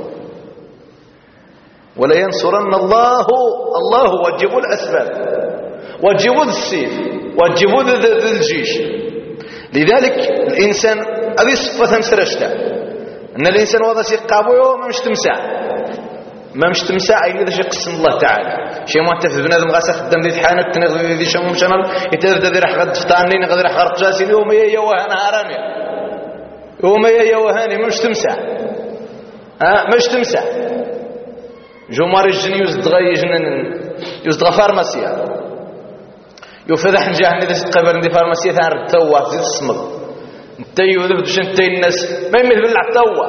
ولا ينصرن الله الله وجبوا الأسباب وجبوا السيف وجبوا الجيش. لذلك الإنسان هذه صفة مسرشته، أن الإنسان وضع سيقابه ما مش تمسع ما مش تمسع أي ذا شيء قسم الله تعالى. شيء ما تفذ بنادم غاسة خدام ذي تحانت تنغذ ذي شمم شنال يتذ ذي رح غد فتانين غد رح غرق جاسين يوم يا وهنا هاراني يوم يا وهاني مش تمسع ها مش تمسع. جمار الجن يزدغي جنن يزدغ فارماسيا يفتح نجاح ندس قبل ندي فارماسيا ثار التوا زيد الصمد نتيو ذبد باش نتي الناس ما يمثل بالله التوا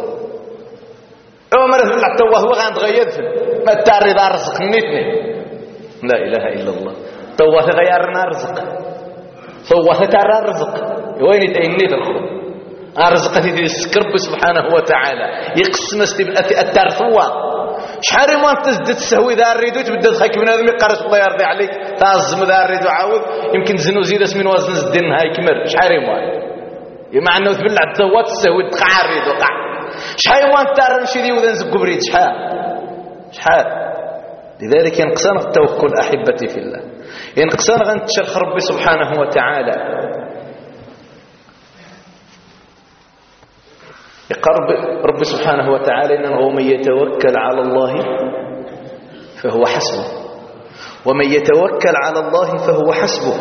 هو مرض بالله التوا هو غنتغير ما تعرض رزق نيتني لا اله الا الله توا تغيرنا رزق توا ترى الرزق وين يتأنيت الخو الرزق تيدي السكرب سبحانه وتعالى يقسم استبقى الترثوا شحال ما تزدد تسهوي ذا الريدو تبدا تخيك بنادم يقرص الله يرضي عليك تعزم ذا الريدو عاود يمكن تزنو زيد اسمين وزن زدين هاي كمر شحال ما مع انه تبلع التوات تسهوي تقع الريدو قع شحال ما ترى شي دي وذا نزق بريد شحال شحال. لذلك ينقصنا التوكل احبتي في الله، ينقصنا غنتشرخ ربي سبحانه وتعالى. يقرب رب سبحانه وتعالى إنه من يتوكل على الله فهو حسبه ومن يتوكل على الله فهو حسبه.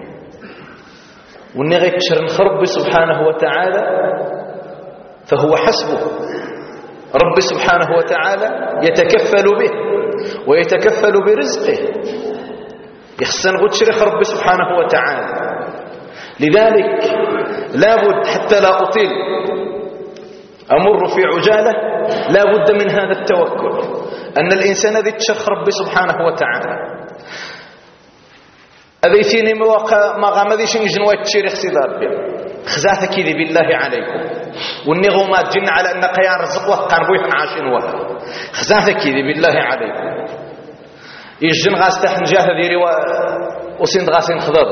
وإن غيتشرن رب سبحانه وتعالى فهو حسبه. رب سبحانه وتعالى يتكفل به ويتكفل برزقه، يخصن غتشرخ رب سبحانه وتعالى. لذلك لابد حتى لا أطيل أمر في عجالة لا بد من هذا التوكل، أن الإنسان ذي تشرخ ربي سبحانه وتعالى أذيتيني مواقع ما غامديش نجنوا تشيرخ سيد ربي خزاثك ذي بالله عليكم والنغمات جن على أن قيان رزق وقان بويح عاشين وهذا خزاثك ذي بالله عليكم يجن غاستح نجاه ذي روا وسند غاسين خضب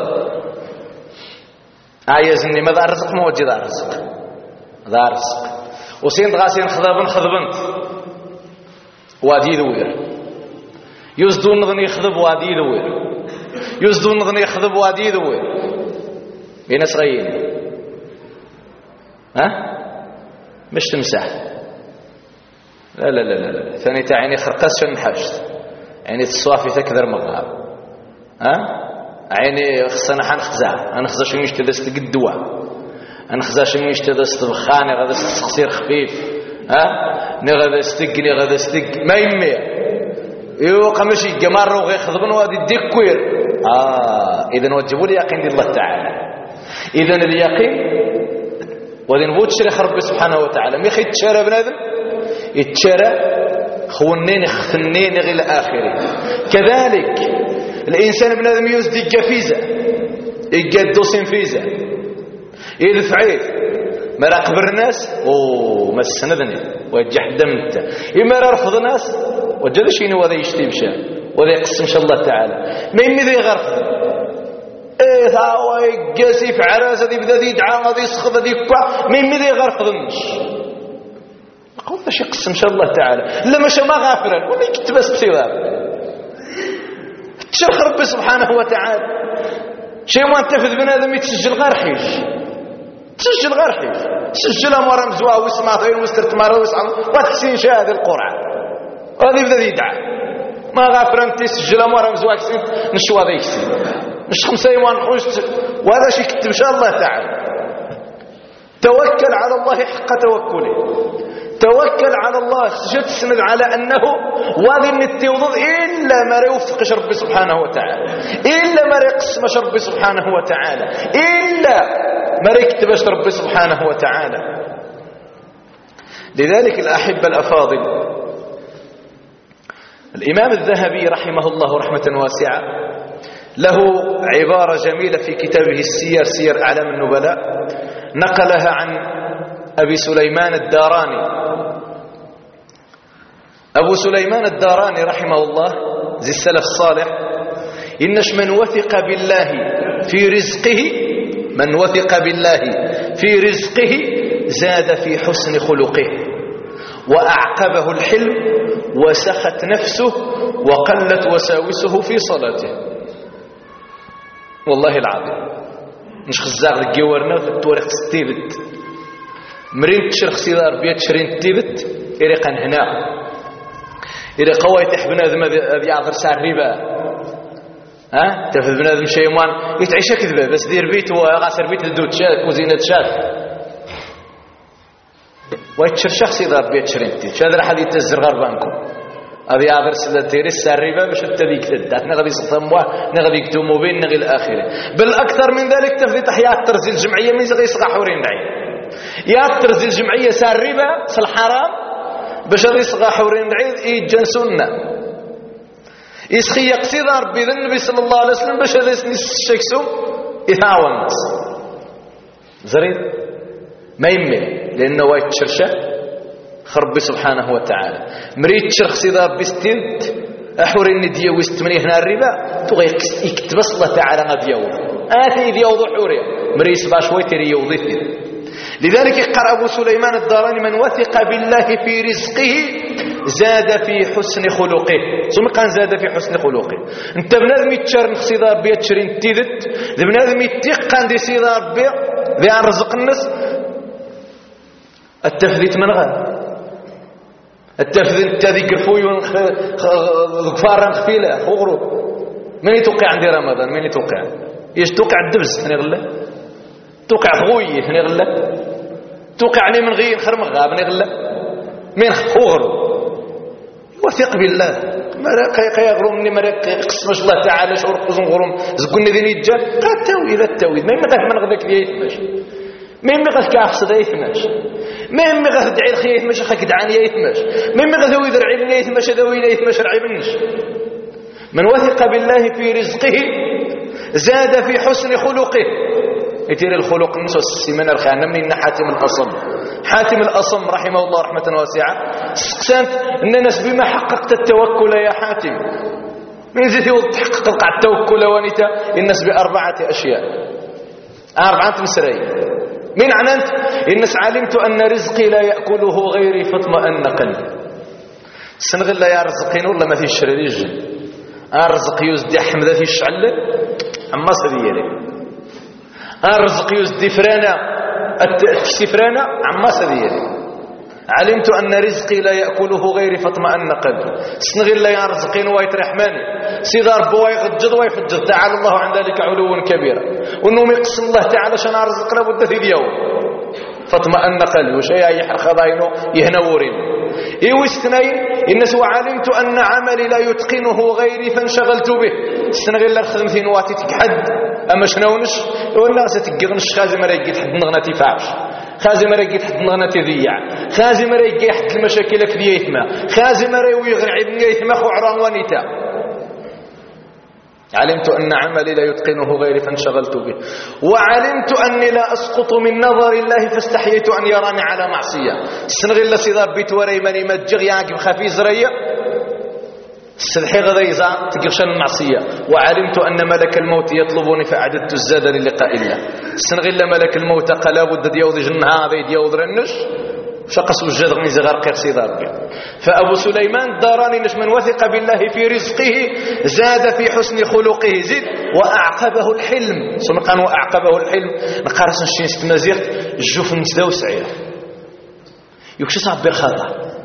عايزني ماذا الرزق موجد الرزق ذا رزق وسين غاسين خذبن خذبنت وادي ذوير يزدون نظني يخذب وادي ذوير يزدون نظني يخذب وادي ذوير بين صغيين ها مش تمسح لا لا لا لا ثاني تاعيني خرقاس شنحشت يعني تصوافي تكثر مغاب ها عيني خصنا حنخزع انا خزا شو مشتي دست الدواء أنا خزاش ميش تدا استبخاني غدا استخسير خفيف ها ني غدا استق ني غدا استق ما يمي يو قمشي جمار وغي خضبن وادي ديكوير اه اذا وجبوا لي يقين الله تعالى. اذا اليقين وذي نبوت شريخ ربي سبحانه وتعالى مي خيت تشرى بنادم يتشرى خونين خثنين غير الاخره. كذلك الانسان بنادم يزدي قفيزه يقدو سنفيزه يدفعيه ما راقبر الناس اوه ما سندني وجه دمت اما رفض الناس وجد شيء وذا يشتي بشا وذا يقسم شاء الله تعالى ما يمي ذي غرفض ايه هاو يقاسي في عراسه ذي بدا ذي يدعى غادي يسخط ذي كوع ما يمي ذي غرفضنش قول ذا شي يقسم شاء الله تعالى لا ماشي ما غافرا ولا يكتب بس بصيغه تشرخ ربي سبحانه وتعالى. شيء ما انتفذ بنادم يتسجل غير حيش تسجل غير حيش سجلها مرة مزواه ويسمع غير ويسترت مرة ويسعى وتحسين شاهد القرعة وهذه بذا يدعى ما غافر انت سجلها مرة مزواه كسين نشوى ذا يكسين مش خمسة يوان حوش وهذا شيء كتب شاء الله تعالى. توكل على الله حق توكله توكل على الله سجد تسند على أنه وذي النتيوضض إلا ما يوفقش ربي سبحانه وتعالى إلا ما يقسمش ربي سبحانه وتعالى إلا ما يكتبش ربي سبحانه وتعالى. لذلك الأحبة الأفاضل الإمام الذهبي رحمه الله رحمة واسعة له عبارة جميلة في كتابه السير سير أعلام النبلاء نقلها عن أبي سليمان الداراني. أبو سليمان الداراني رحمه الله زي السلف الصالح إنش من وثق بالله في رزقه، من وثق بالله في رزقه زاد في حسن خلقه، وأعقبه الحلم، وسخت نفسه، وقلت وساوسه في صلاته. والله العظيم مش خزاغ الجوارنا في التواريخ ستيبت مرين تشرخ سيدار بيت شرين تيبت إريقا هنا إريقا ويتح بنادم ذي عذر سار ربا ها تفذ بنادم شيمان يتعيش كذبه بس دير بيت وغاسر بيت الدود شاك وزينة شاك ويتشر شخص يدار بيت شرين تيبت هذا راح يتزر غربانكم هذه عذر سلتيري السار ربا باش تديك تدات نغدي سطموا نغدي يكتموا بين نغي الآخرة. بل أكثر من ذلك تفذي تحيات ترزي الجمعية من زغي يسقى حورين دعي يا ترزي الجمعية سار ربا الحرام باش غادي يصغى حورين العيد يجن سنة يسخي يقصد ربي ذا النبي صلى الله عليه وسلم باش هذا الشيكسو يتعاون الناس زريد ما يمل لأنه وايد تشرشة خربي سبحانه وتعالى مريد تشرخ سيدا ربي ستيد أحورين ديو ويستمني هنا الربا تغي يكتب الله تعالى غاديو آتي ديوضو حوري مريد سبع شوي تري يوضي لذلك قرأ أبو سليمان الداراني من وثق بالله في رزقه زاد في حسن خلقه. ثم قال زاد في حسن خلقه. انت بنادم يتشار نخصي دار بيا تشرين تيدت ذي بنادم يتيقن دي سي دار بيا ذي عن رزق الناس التفذيت من غير التفذيت تذي كرفوي غفارا خفيلة خغرو من يتوقع عندي رمضان من يتوقع ايش توقع الدبز ثاني غلا توقع غوي ثاني غلا توقعني من غير خرم غاب ثاني غلا من خغرو وثق بالله مرق يغرم مني مرق قسم الله تعالى شعور قزن غرم زقنا ذي نيجا قد تويد التويد ما يمغث من غذاك ذي يتماش ما يمغث كافصد يتماش ما يمغث دعي الخي يتماش خاك دعاني يتماش ما يمغث ذوي ذرعي يتماش ذوي يتماش رعي منش. من وثق بالله في رزقه زاد في حسن خلقه يتير الخلق نسوس السيمانة الخانة من حاتم الأصم حاتم الأصم رحمه الله رحمة واسعة سقسانت أن الناس بما حققت التوكل يا حاتم من زيتي وتحقق التوكل ونتا الناس بأربعة أشياء أربعة مسرين من عنانت الناس علمت أن رزقي لا يأكله غيري فاطمئن قلبي السنغل لا يرزقين ولا ما فيش ريج أرزق يزدي حمد في الشعل أما سديري أرزق يزدي فرانا التكسي فرانا عما سديري علمت أن رزقي لا يأكله غيري فاطمئن قلبي سنغل لا يرزقين وايت رحماني سيدار بوا يغجد ويفجد تعالى الله عن ذلك علوا كبيرا وأنه يقسم الله تعالى شان أرزق لابد في ديو فاطمئن قلبي وشيء يحرخ ضاينه يهنورين إيو استنين الناس وعلمت أن عملي لا يتقنه غيري فانشغلت به سنغل لا خدمتين واتي تكحد أما شنونش والناس تقغنش خازي مرة يجي تحد نغنى تفاعش خازي مرة يجي تحد نغنى تذيع خازي مرة يجي تحد المشاكل في يتما خازي مرة ويغرع ابن يتما خعران ونتا علمت أن عملي لا يتقنه غيري فانشغلت به وعلمت أني لا أسقط من نظر الله فاستحييت أن يراني على معصية السنغل لسيدار بيت وريماني مجغ يعقب خفي زرية السلحي غذا يزع تقرشان المعصية وعلمت أن ملك الموت يطلبني فأعددت الزاد للقاء الله السنغل ملك الموت قال بد ديوض جنها هذا ديوض رنش شقص الجد من زغار قير سيدار فأبو سليمان داراني نش من وثق بالله في رزقه زاد في حسن خلقه زد وأعقبه الحلم ثم قال وأعقبه الحلم نقارس نشين ستمازيغت الجوف نسداو سعير يكشي صعب بخاطر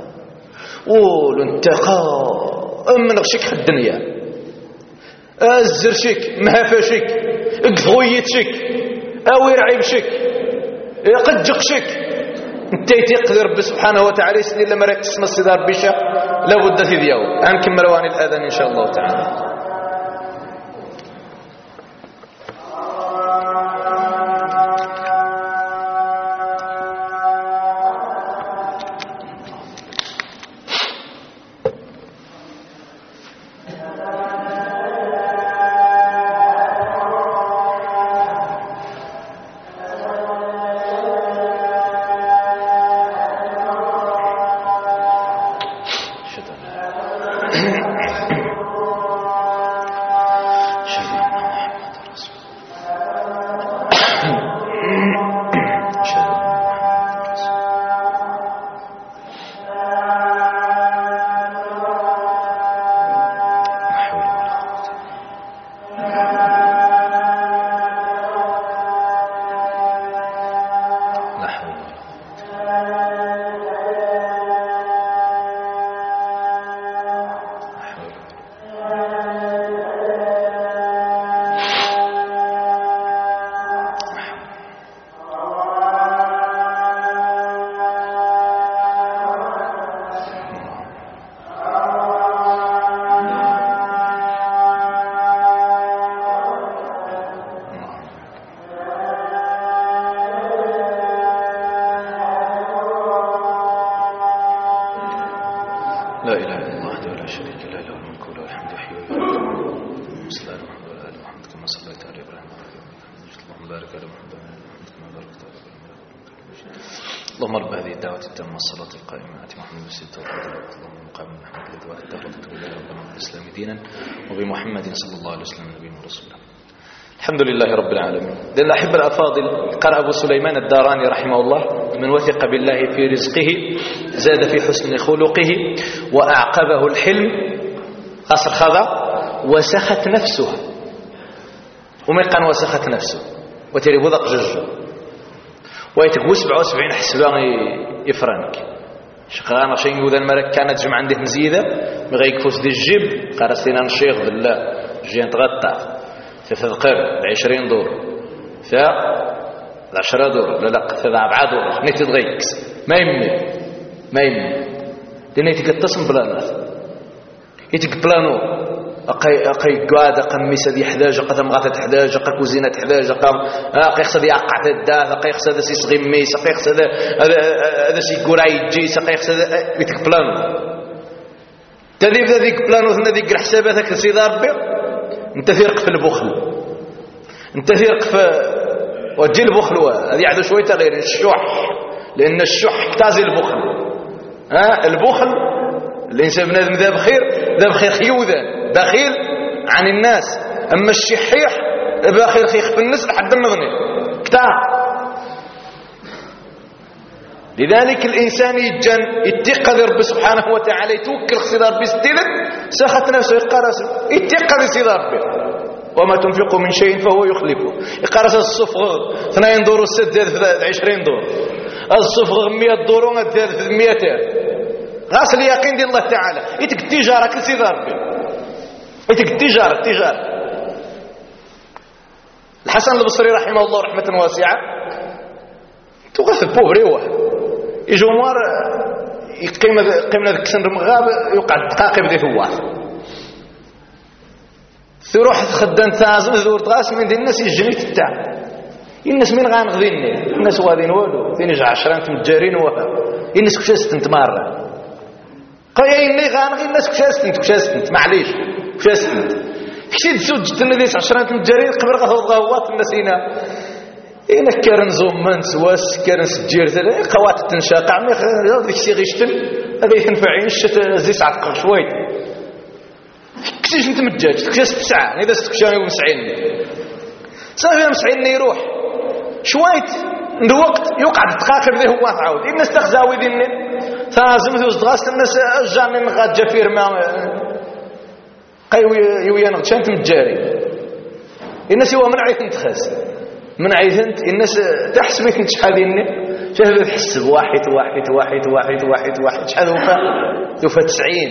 والانتقاء من غشك الدنيا الزرشك مهفشك اقضويتشك اوير عيبشك قدقشك انت يتقدر رب سبحانه وتعالى يسني لما رأيك تسمى الصدار بيشا لابد في ديو عنكم مروان الأذان إن شاء الله تعالى. اللهم بارك على محمد وعلى آل محمد كما باركت على إبراهيم. اللهم رب هذه الدعوة التامة والصلاة القائمة آت محمد بالصدق والعدل اللهم مقام محمد الذي وعدته رضيت بالله ربنا وبالإسلام دينا وبمحمد صلى الله عليه وسلم نبينا ورسوله. الحمد لله رب العالمين. الأحبة الأفاضل، قال أبو سليمان الداراني رحمه الله: من وثق بالله في رزقه زاد في حسن خلقه وأعقبه الحلم قصر خذا وسخت نفسه. وما كان وسخت نفسه وتريبو ذاق جوج ويتقوى سبعة وسبعين حسبان يفرنك شقانا شيء يقول الملك كانت جمع عنده مزيدة مغيك فوس دي الجيب قارسلنا الشيخ بالله جيان تغطى تتذكر العشرين دور ثا العشرة دور لا لا ثا أبعاد دور نيت تغيكس ما يمي ما يمي لأن يتقتصم بلانات يتقبلانو أقي أقي قاعدة قميصة دي حداجة قدم غاثة حداجة قا كوزينة حداجة قام أقي يخصد يقع الداث أقي يخصد سي صغيميس أقي يخصد هذا هذا سي كوراي جيس أقي يخصد بيتك بلانو تذيب ذيك بلانو ثنا ذيك الحساباتك سيدي ربي أنت ثيرق في البخل أنت ثيرق في وجي البخل هذه عاد شوية غير الشح لأن الشح اكتازي البخل ها البخل الإنسان بنادم ذا بخير ذا بخير خيوذا بخيل عن الناس، أما الشحيح بخيل خيخ في الناس لحد النغني كتاع. لذلك الإنسان يتجن يتقى رب سبحانه وتعالى يتوكل خصيد ربي ستيلت سخط نفسه يقارس يتقى خصيد ربي وما تنفقوا من شيء فهو يخلفه. يقارس الصفغ اثنين دور والسد عشرين دور الصفغ مئة دور ومئة مئتين غاسل اليقين دي الله تعالى يتك التجارة كسيد ربي يتك التجارة التجارة. الحسن البصري رحمه الله رحمة واسعة توقف بوبري واحد يجو مار يقيم قيمنا ذاك سن المغاب يوقع دقائق بدي ثوات تروح خدام تازم ذور تغاس من دي الناس يجني تاع الناس مين غانغذيني الناس وادين والو فين يجي عشرة متجارين وها الناس كشاست انت مره قايل لي غانغي الناس كشاست انت كشاست انت معليش كشاست انت كشيد سوج الناس عشرة متجارين قبل غاث غوات الناس هنا إن كارن زومان سواس كارن سجير ثلاثة قوات تنشاقع ما هذا ديك الشيء غيشتن هذا ينفعين الشت زي ساعة دقيقة شوي كيفاش انت متجاج كيفاش تسعة اذا استكشاني ومسعين صافي مسعين يروح شويت الوقت يقعد دقائق ذي هو تعاود الناس تخزاوي دي ثازم ذو صدغاس الناس جامين غاد جفير ما قيوي يويان غشانت متجاري الناس هو منعي تنتخز من عيثنت الناس تحسبك انت شحال ديالني شحال تحسب واحد واحد واحد واحد واحد واحد شحال وفا وفا تسعين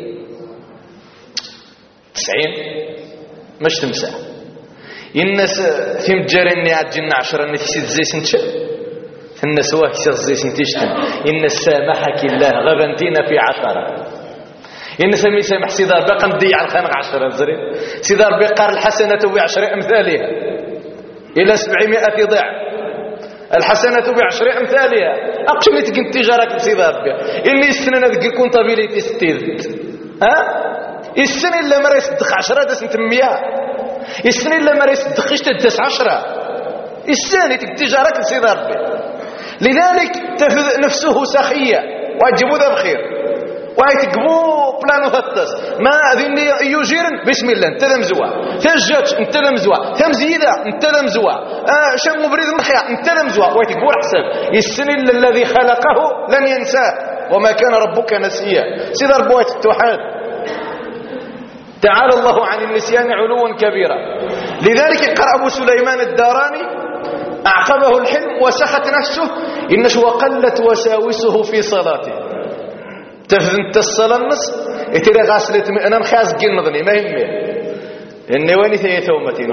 تسعين ماش تمسح الناس في متجارين عاد جينا عشرة اللي تسيد زي سنتش الناس واه تسيد زي سنتيشتن الناس سامحك الله غبنتينا في عشرة الناس ما يسامح سيدي ربي قندي على الخانق عشرة زري سيدي ربي قال الحسنة بعشر امثالها إلى سبعمائة ضعف الحسنة بعشر أمثالها أقشم تكن التجارة بسيدة ربي إني السنة ذكي كونتابيليتي ستيلت ها السنة اللي مرة يصدق عشرة دسنة مياه السنة اللي مرة يصدق يشتدس عشرة السنة تك التجارة بسيدة ربي لذلك تفذ نفسه سخية واجبوا ذا بخير ويتقبوا بلانو ثلاث ما ذي يجيرن بسم الله انت لمزوا ثجج انت لمزوا ثمزيده انت لمزوا آه شم بريد المخيا انت لمزوا ويتقبوا حسب السن الذي خلقه لن ينساه وما كان ربك نسيا سيد ربوات التوحاد تعالى الله عن النسيان علوا كبيرا. لذلك قرأ أبو سليمان الداراني أعقبه الحلم وسخت نفسه إنش وقلت وساوسه في صلاته تفذنت الصلاة النص يترى غاسلت أنا نخاز قل نظني ما يهمي لأني ويني ثي ثومتين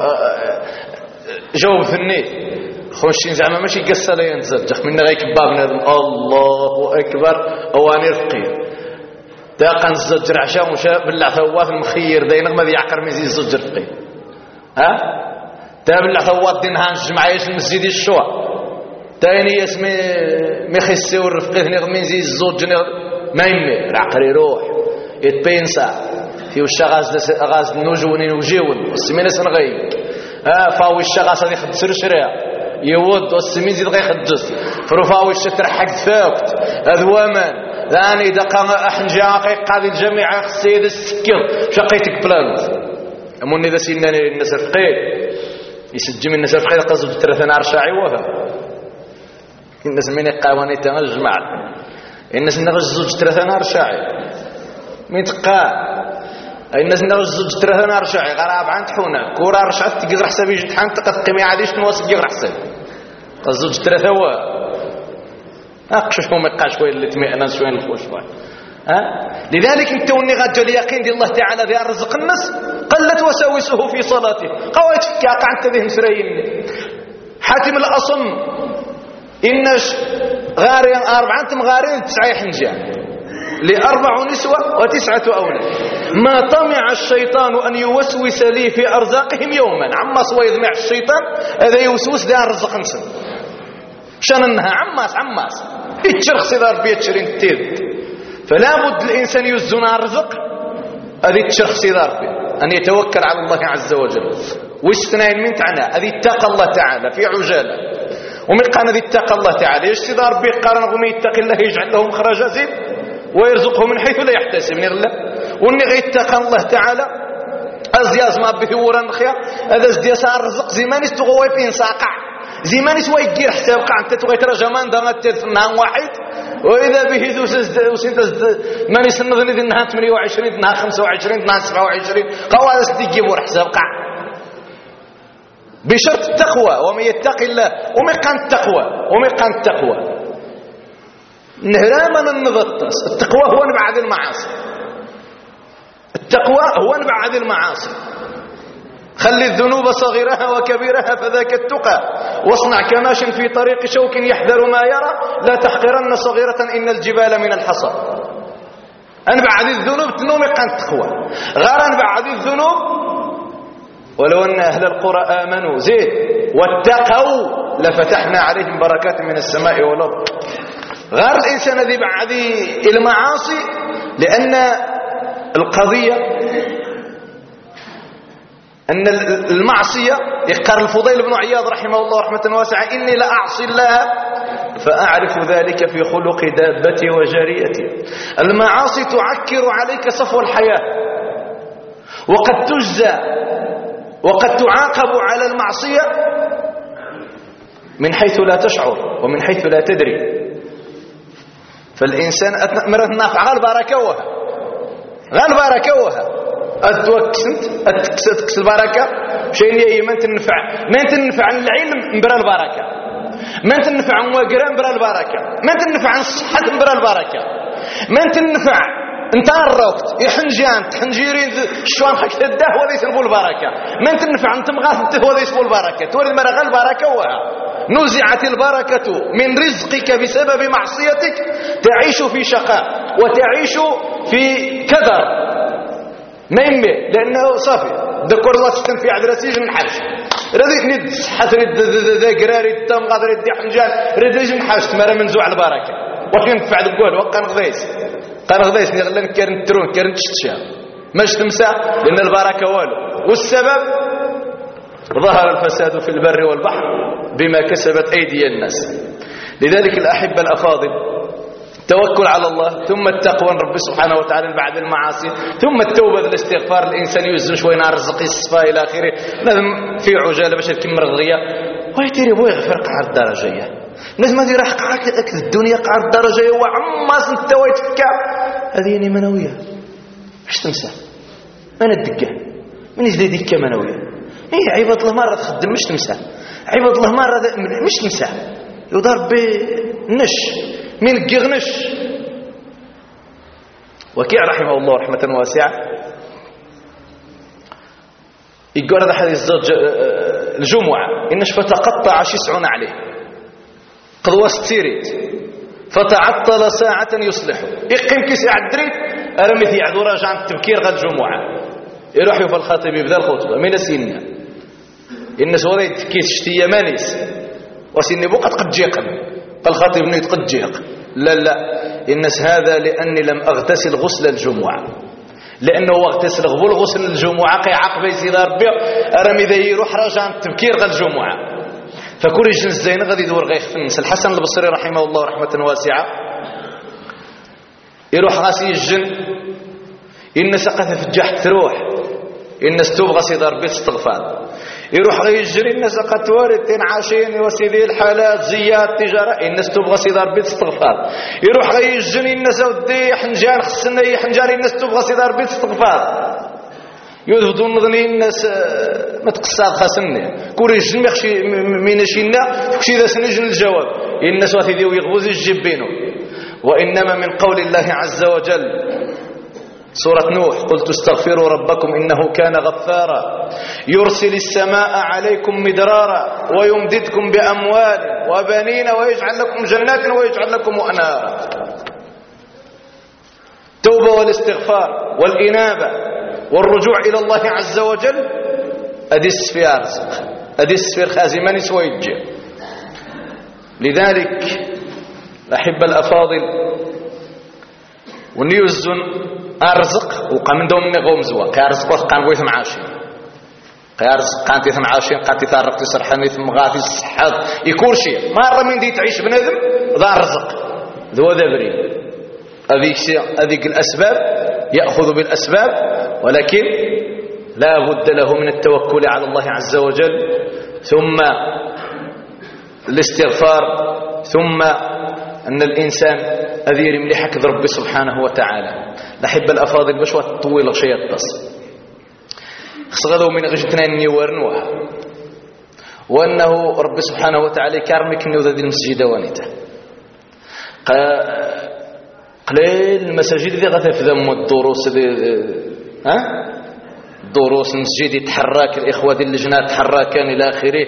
جواب ثني خوشين زعما ماشي قصة لا ينزل من غيك بابنا الله أكبر أواني رقي تاقا الزجر عشان وشا بالله ثوات المخير داينغ ما ذي عقر مزيد الزجر رقي ها تابلع ثوات دين هانج معايش المسجد الشوى تاني اسمي مخسي والرفقه نغمين زي الزوج ما يمي العقل يروح يتبينسا في وش غاز غاز نوجون نوجيون والسمينة سنغي ها فاوي الشغاص غادي يخدس رشريا يود والسمين زيد غيخدس فروفاوي الشترحق فاكت اذوامان لاني دقا احنجاقي قاضي الجميع السيد السكر شقيتك بلانوس اموني ذا سيناني الناس الفقير يسجم الناس الفقير قصد ثلاثه نار شاعي وها الناس من يقاوني تنجمع الناس نغز زوج ثلاثه نار شاعي مين تقا الناس نغز زوج ثلاثه نار شاعي غراب عن تحونا كورا رشعت تقدر حسابي جد حان تقد قيمي عاديش نواصل يقدر حساب زوج ثلاثه هو اقش شو ما يقاش شويه اللي تمئنا شويه الخوش شويه ها لذلك انت وني غاجو اليقين ديال الله تعالى ذي رزق الناس قلت وساوسه في صلاته قوات فكاقع انت ذي مسرين حاتم الاصم انش غارين اربعه مغارين تسعه حنجان لاربع نسوه وتسعه اولاد ما طمع الشيطان ان يوسوس لي في ارزاقهم يوما عما صويد مع الشيطان هذا يوسوس ذا رزق نسن شننها عماس عماس يتشرخ صدار بيتشرين تيد فلا بد الإنسان يوزن الرزق هذه تشرخ صدار بي أن يتوكل على الله عز وجل واستنين من تعالى هذه اتقى الله تعالى في عجالة ومن قال هذه اتقى الله تعالى يش صدار بي قارن غمي يتقي الله يجعل له مخرجا زين ويرزقه من حيث لا يحتسب من الله واني غيتقى الله تعالى أزياز ما بثورا نخيا هذا ازدياسا الرزق زي ما نستغوي فين ساقع زي ما نسوى يجير حساب قاع انت تبغي ترى جمان دامت في نهار واحد واذا به ذوس وسنت ما نسنظني ذي نهار ثمانية وعشرين نهار خمسة وعشرين نهار سبعة وعشرين قواعد سدي يجيبوا حساب قاع بشرط التقوى ومن يتقي الله ومن قان التقوى ومن قان التقوى نهراما النضطس التقوى هو نبعد المعاصي التقوى هو نبعد المعاصي خلي الذنوب صغيرها وكبيرها فذاك التقى واصنع كماش في طريق شوك يحذر ما يرى لا تحقرن صغيرة إن الجبال من الحصى أنبعد الذنوب تنومي قان تقوى غير أنبعد الذنوب ولو أن أهل القرى آمنوا زيد واتقوا لفتحنا عليهم بركات من السماء والأرض غير الإنسان ذي بعد المعاصي لأن القضية أن المعصية يقال الفضيل بن عياض رحمه الله رحمة واسعة إني لأعصي الله فأعرف ذلك في خلق دابتي وجاريتي المعاصي تعكر عليك صفو الحياة وقد تجزى وقد تعاقب على المعصية من حيث لا تشعر ومن حيث لا تدري فالإنسان مرة نافع غال باركوها غال باركوها أتوكسنت أتكس البركة شيء هي من تنفع من تنفع العلم برا البركة من تنفع وقران برا البركة من تنفع الصحة برا البركة من تنفع انت الروقت يحنجان تحنجيرين الشوان خاك تده وذا يسبوا البركة من تنفع انت مغاث وذا يسبوا البركة تولد مرغ البركة وها نزعت البركة من رزقك بسبب معصيتك تعيش في شقاء وتعيش في كدر ما يمي لأنه صافي ذكر الله ستن في عدل سيجن حاج رضي ند حتى ند ذا قراري التام قادر يدي حنجان رضي يجن حاج تمارا منزوع البركة وكين تفع القول وقان غذيس قان غذيس نغلن كارن ترون كارن تشتشا ماش تمسى لأن البركة والو والسبب ظهر الفساد في البر والبحر بما كسبت أيدي الناس لذلك الأحبة الأفاضل التوكل على الله ثم التقوى رب سبحانه وتعالى بعد المعاصي ثم التوبة الاستغفار الإنسان يوزن شوي نار رزقي الصفاء إلى آخره لازم في عجالة باش يكمل الغية ويتيري بو يغفر قعر الدرجية الناس ما دي راح قعر الدنيا قعر الدرجية وعما سنت ويتفكى هذه يعني منوية ايش تمسى من الدقة من يزدي دكة منوية ايه عباد الله مرة تخدم مش تمسى عباد الله مرة مش تمسى يضرب بنش من الجغنش وكيع رحمه الله رحمة واسعة يقول هذا حديث الزوج الجمعة إنش فتقطع شسع عليه قضوة ستيريت فتعطل ساعة يصلحه يقيم كيس عدريت أرمثي يعذو راجع التبكير غد جمعة يروح يوفى الخطيب يبدأ الخطبة من السنة الناس وذا كيس شتية مانيس وسنة بقت قد جيقا فالخطيب نيت قد جيق لا لا الناس هذا لأني لم أغتسل غسل الجمعة لانه وقت يسلغ الغسل الجمعه قيعقب يزيد ربي رمي ذا يروح رجع التبكير غير الجمعه فكل جنس زين غادي يدور غيخفنس. الحسن البصري رحمه الله رحمه واسعه يروح غاسي الجن إن سقط في الجحت تروح إن استبغى سيد ربي استغفار يروح غير يجري الناس قد توارد عاشين وسيدي الحالات زياد تجارة إن استبغى سيد ربي استغفار يروح غير يجري الناس ودي حنجان خصنا حنجان الناس تبغى سيد ربي استغفار يذهبوا نظني الناس ما تقصاد خاصني كوري الجن مخشي من شينا كشي ذا سنجن الجواب الناس وثيدي ويغبوز الجبينو وإنما من قول الله عز وجل سورة نوح قلت استغفروا ربكم إنه كان غفارا يرسل السماء عليكم مدرارا ويمددكم بأموال وبنين ويجعل لكم جنات ويجعل لكم أنهارا. توبة والاستغفار والإنابة والرجوع إلى الله عز وجل أدس في أرزق أدس في خازمان سويجي. لذلك أحب الأفاضل ونيوزن أرزق وقام دوم نغوم زوا كأرزق وقام قوي ثمعاشي كأرزق قام تي ثمعاشي قام تي ثارق تسرحني ثم غادي الصحاب يكون شيء مرة من دي تعيش بنادم ذا رزق ذو ذبري هذيك هذيك الأسباب يأخذ بالأسباب ولكن لا بد له من التوكل على الله عز وجل ثم الاستغفار ثم أن الإنسان أذير مليحك ربي سبحانه وتعالى. نحب الأفاضل باش طويل غشية التص خصغذو من غشتنا نيورنوها وأنه ربي سبحانه وتعالى كارمك أنه ذا المسجد وانته قليل المساجد ذي غثف ذم الدروس ذي ها دروس المسجد يتحرك الإخوة ذي اللجنات تحركان إلى آخره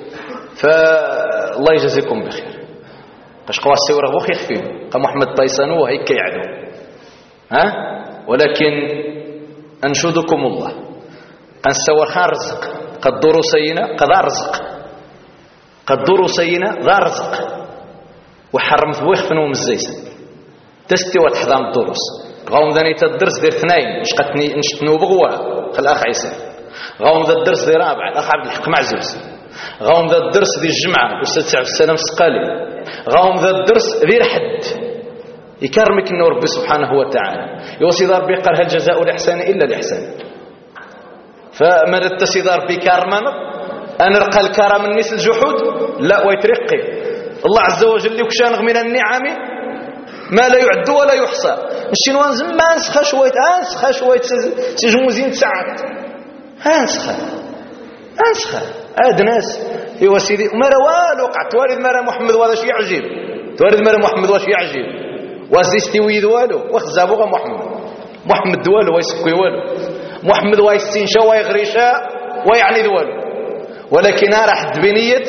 فالله يجزيكم بخير باش قوا السيورة غوخ يخفين قام محمد طيسانو وهيك يعدو ها ولكن أنشدكم الله قد سور خان رزق قد دروسينا قد رزق قد دروسينا ذا رزق وحرمت بويخ فنوم الزيسن تستي وتحضام الدروس غاوم ذاني تدرس دير اثنين مش قتني نشتنو بغوا خل اخ عيسى غاوم ذا الدرس دير رابع الاخ عبد الحق معزوز غاوم ذا الدرس ديال الجمعه الاستاذ عبد السلام السقالي غاوم ذا الدرس ديال حد يكرمك انه ربي سبحانه وتعالى يوصي ربي قال هل جزاء الاحسان الا الاحسان فمن اتسي ربي كرمنا ان رقى الكرم الناس الجحود لا ويترقي الله عز وجل يكشانغ من النعم ما لا يعد ولا يحصى مشي نوانزم ما نسخه شويه انسخه شويه سجموزين ساعات انسخه انسخه هاد ناس ايوا سيدي ما راه والو قعدت والد مرا محمد وهذا شي يعجب توالد مرا محمد واش يعجب واسيستوي والو وخزابوغا محمد محمد والو ويسكوي والو محمد ويستنشا ويغريشا ويعني والو ولكن راح بنيه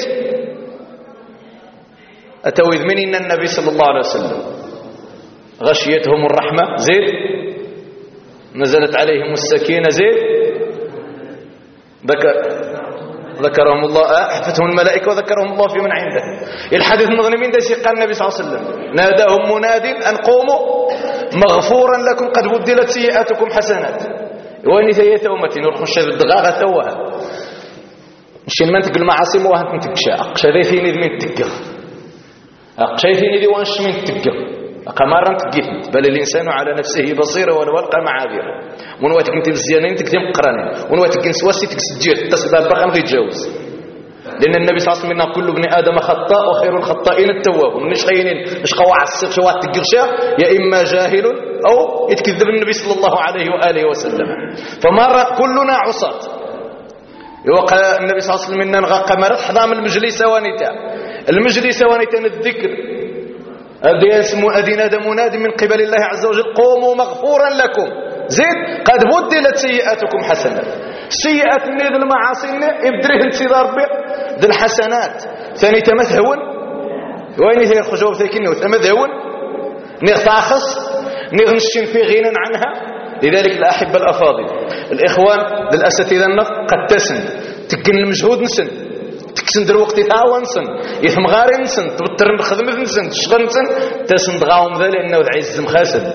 اتوذ من ان النبي صلى الله عليه وسلم غشيتهم الرحمه زيد نزلت عليهم السكينه زيد ذكر ذكرهم الله حفتهم الملائكة وذكرهم الله في من عنده الحديث المظلمين ده قال النبي صلى الله عليه وسلم ناداهم مناد أن قوموا مغفورا لكم قد بدلت سيئاتكم حسنات واني ثيت أمتي نروح نشهد الدغاغة توها مش ما تقول معاصم وانت تكشى أقشى ذي فيني ذي من تقر أقشى فيني ذي وانش من تقر أقمارا تقيت بل الإنسان على نفسه بصيرة ولو ألقى معاذيره من وقت كنت مزيانين تكتم قرانين ومن وقت كنت سواسي تكسجير تصدى بقى غير يتجاوز لأن النبي صلى الله عليه وسلم كل ابن آدم خطاء وخير الخطائين التواب ومنش خينين مش قواع السيق شوات تقرشا يا إما جاهل أو يتكذب النبي صلى الله عليه وآله وسلم فمر كلنا عصاة يوقع النبي صلى الله عليه وسلم إننا نغا قمرت حضام المجلس وانتا المجلس وانتا الذكر هذا اسمه أدين هذا منادي من قبل الله عز وجل قوموا مغفورا لكم زيد قد بدلت سيئاتكم حسنات السيئات من ذي المعاصي ابدره انتظار بك ذي الحسنات ثاني تمثهون وين ذي الخجوب ثيكين وتمثهون نغتاخص نغنشن في غنى عنها. لذلك الأحبة الأفاضل الإخوان للأساتذة قد تسن تكن المجهود نسن تكسن در وقت ثاوى نسن يثم غاري نسن تبتر نخدم نسن تشغل نسن تسن دغاهم ذا لأنه عز مخاسد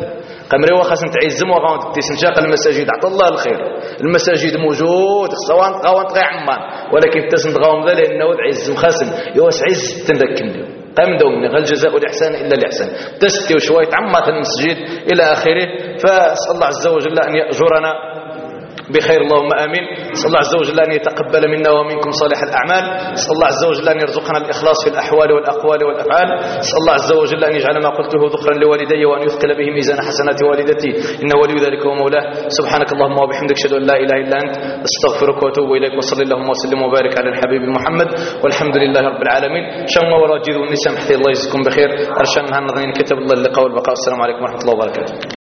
قمري واخا تعزم وغاون تستنشاق المساجد عطى الله الخير المساجد موجود سواء غاون غير عمان ولكن تسند غاون ذا لانه عزم خاسن يواس عز تندكن قام دومني غير الجزاء والاحسان الا الاحسان تستي وشويه عمات المسجد الى اخره. فاسال الله عز وجل ان ياجرنا بخير اللهم آمين. نسأل الله عز وجل أن يتقبل منا ومنكم صالح الأعمال. نسأل الله عز وجل أن يرزقنا الإخلاص في الأحوال والأقوال والأفعال. نسأل الله عز وجل أن يجعل ما قلته ذخرا لوالدي وأن يثقل به ميزان حسنات والدتي إنه ولي ذلك ومولاه. سبحانك اللهم وبحمدك أشهد أن لا إله إلا أنت أستغفرك وأتوب إليك وصلى اللهم وسلم وبارك على الحبيب محمد والحمد لله رب العالمين. شم وراجد النساء محتي الله يجزيكم بخير. أرشان هالنظرين كتب الله اللقاء والبقاء. السلام عليكم ورحمة الله وبركاته.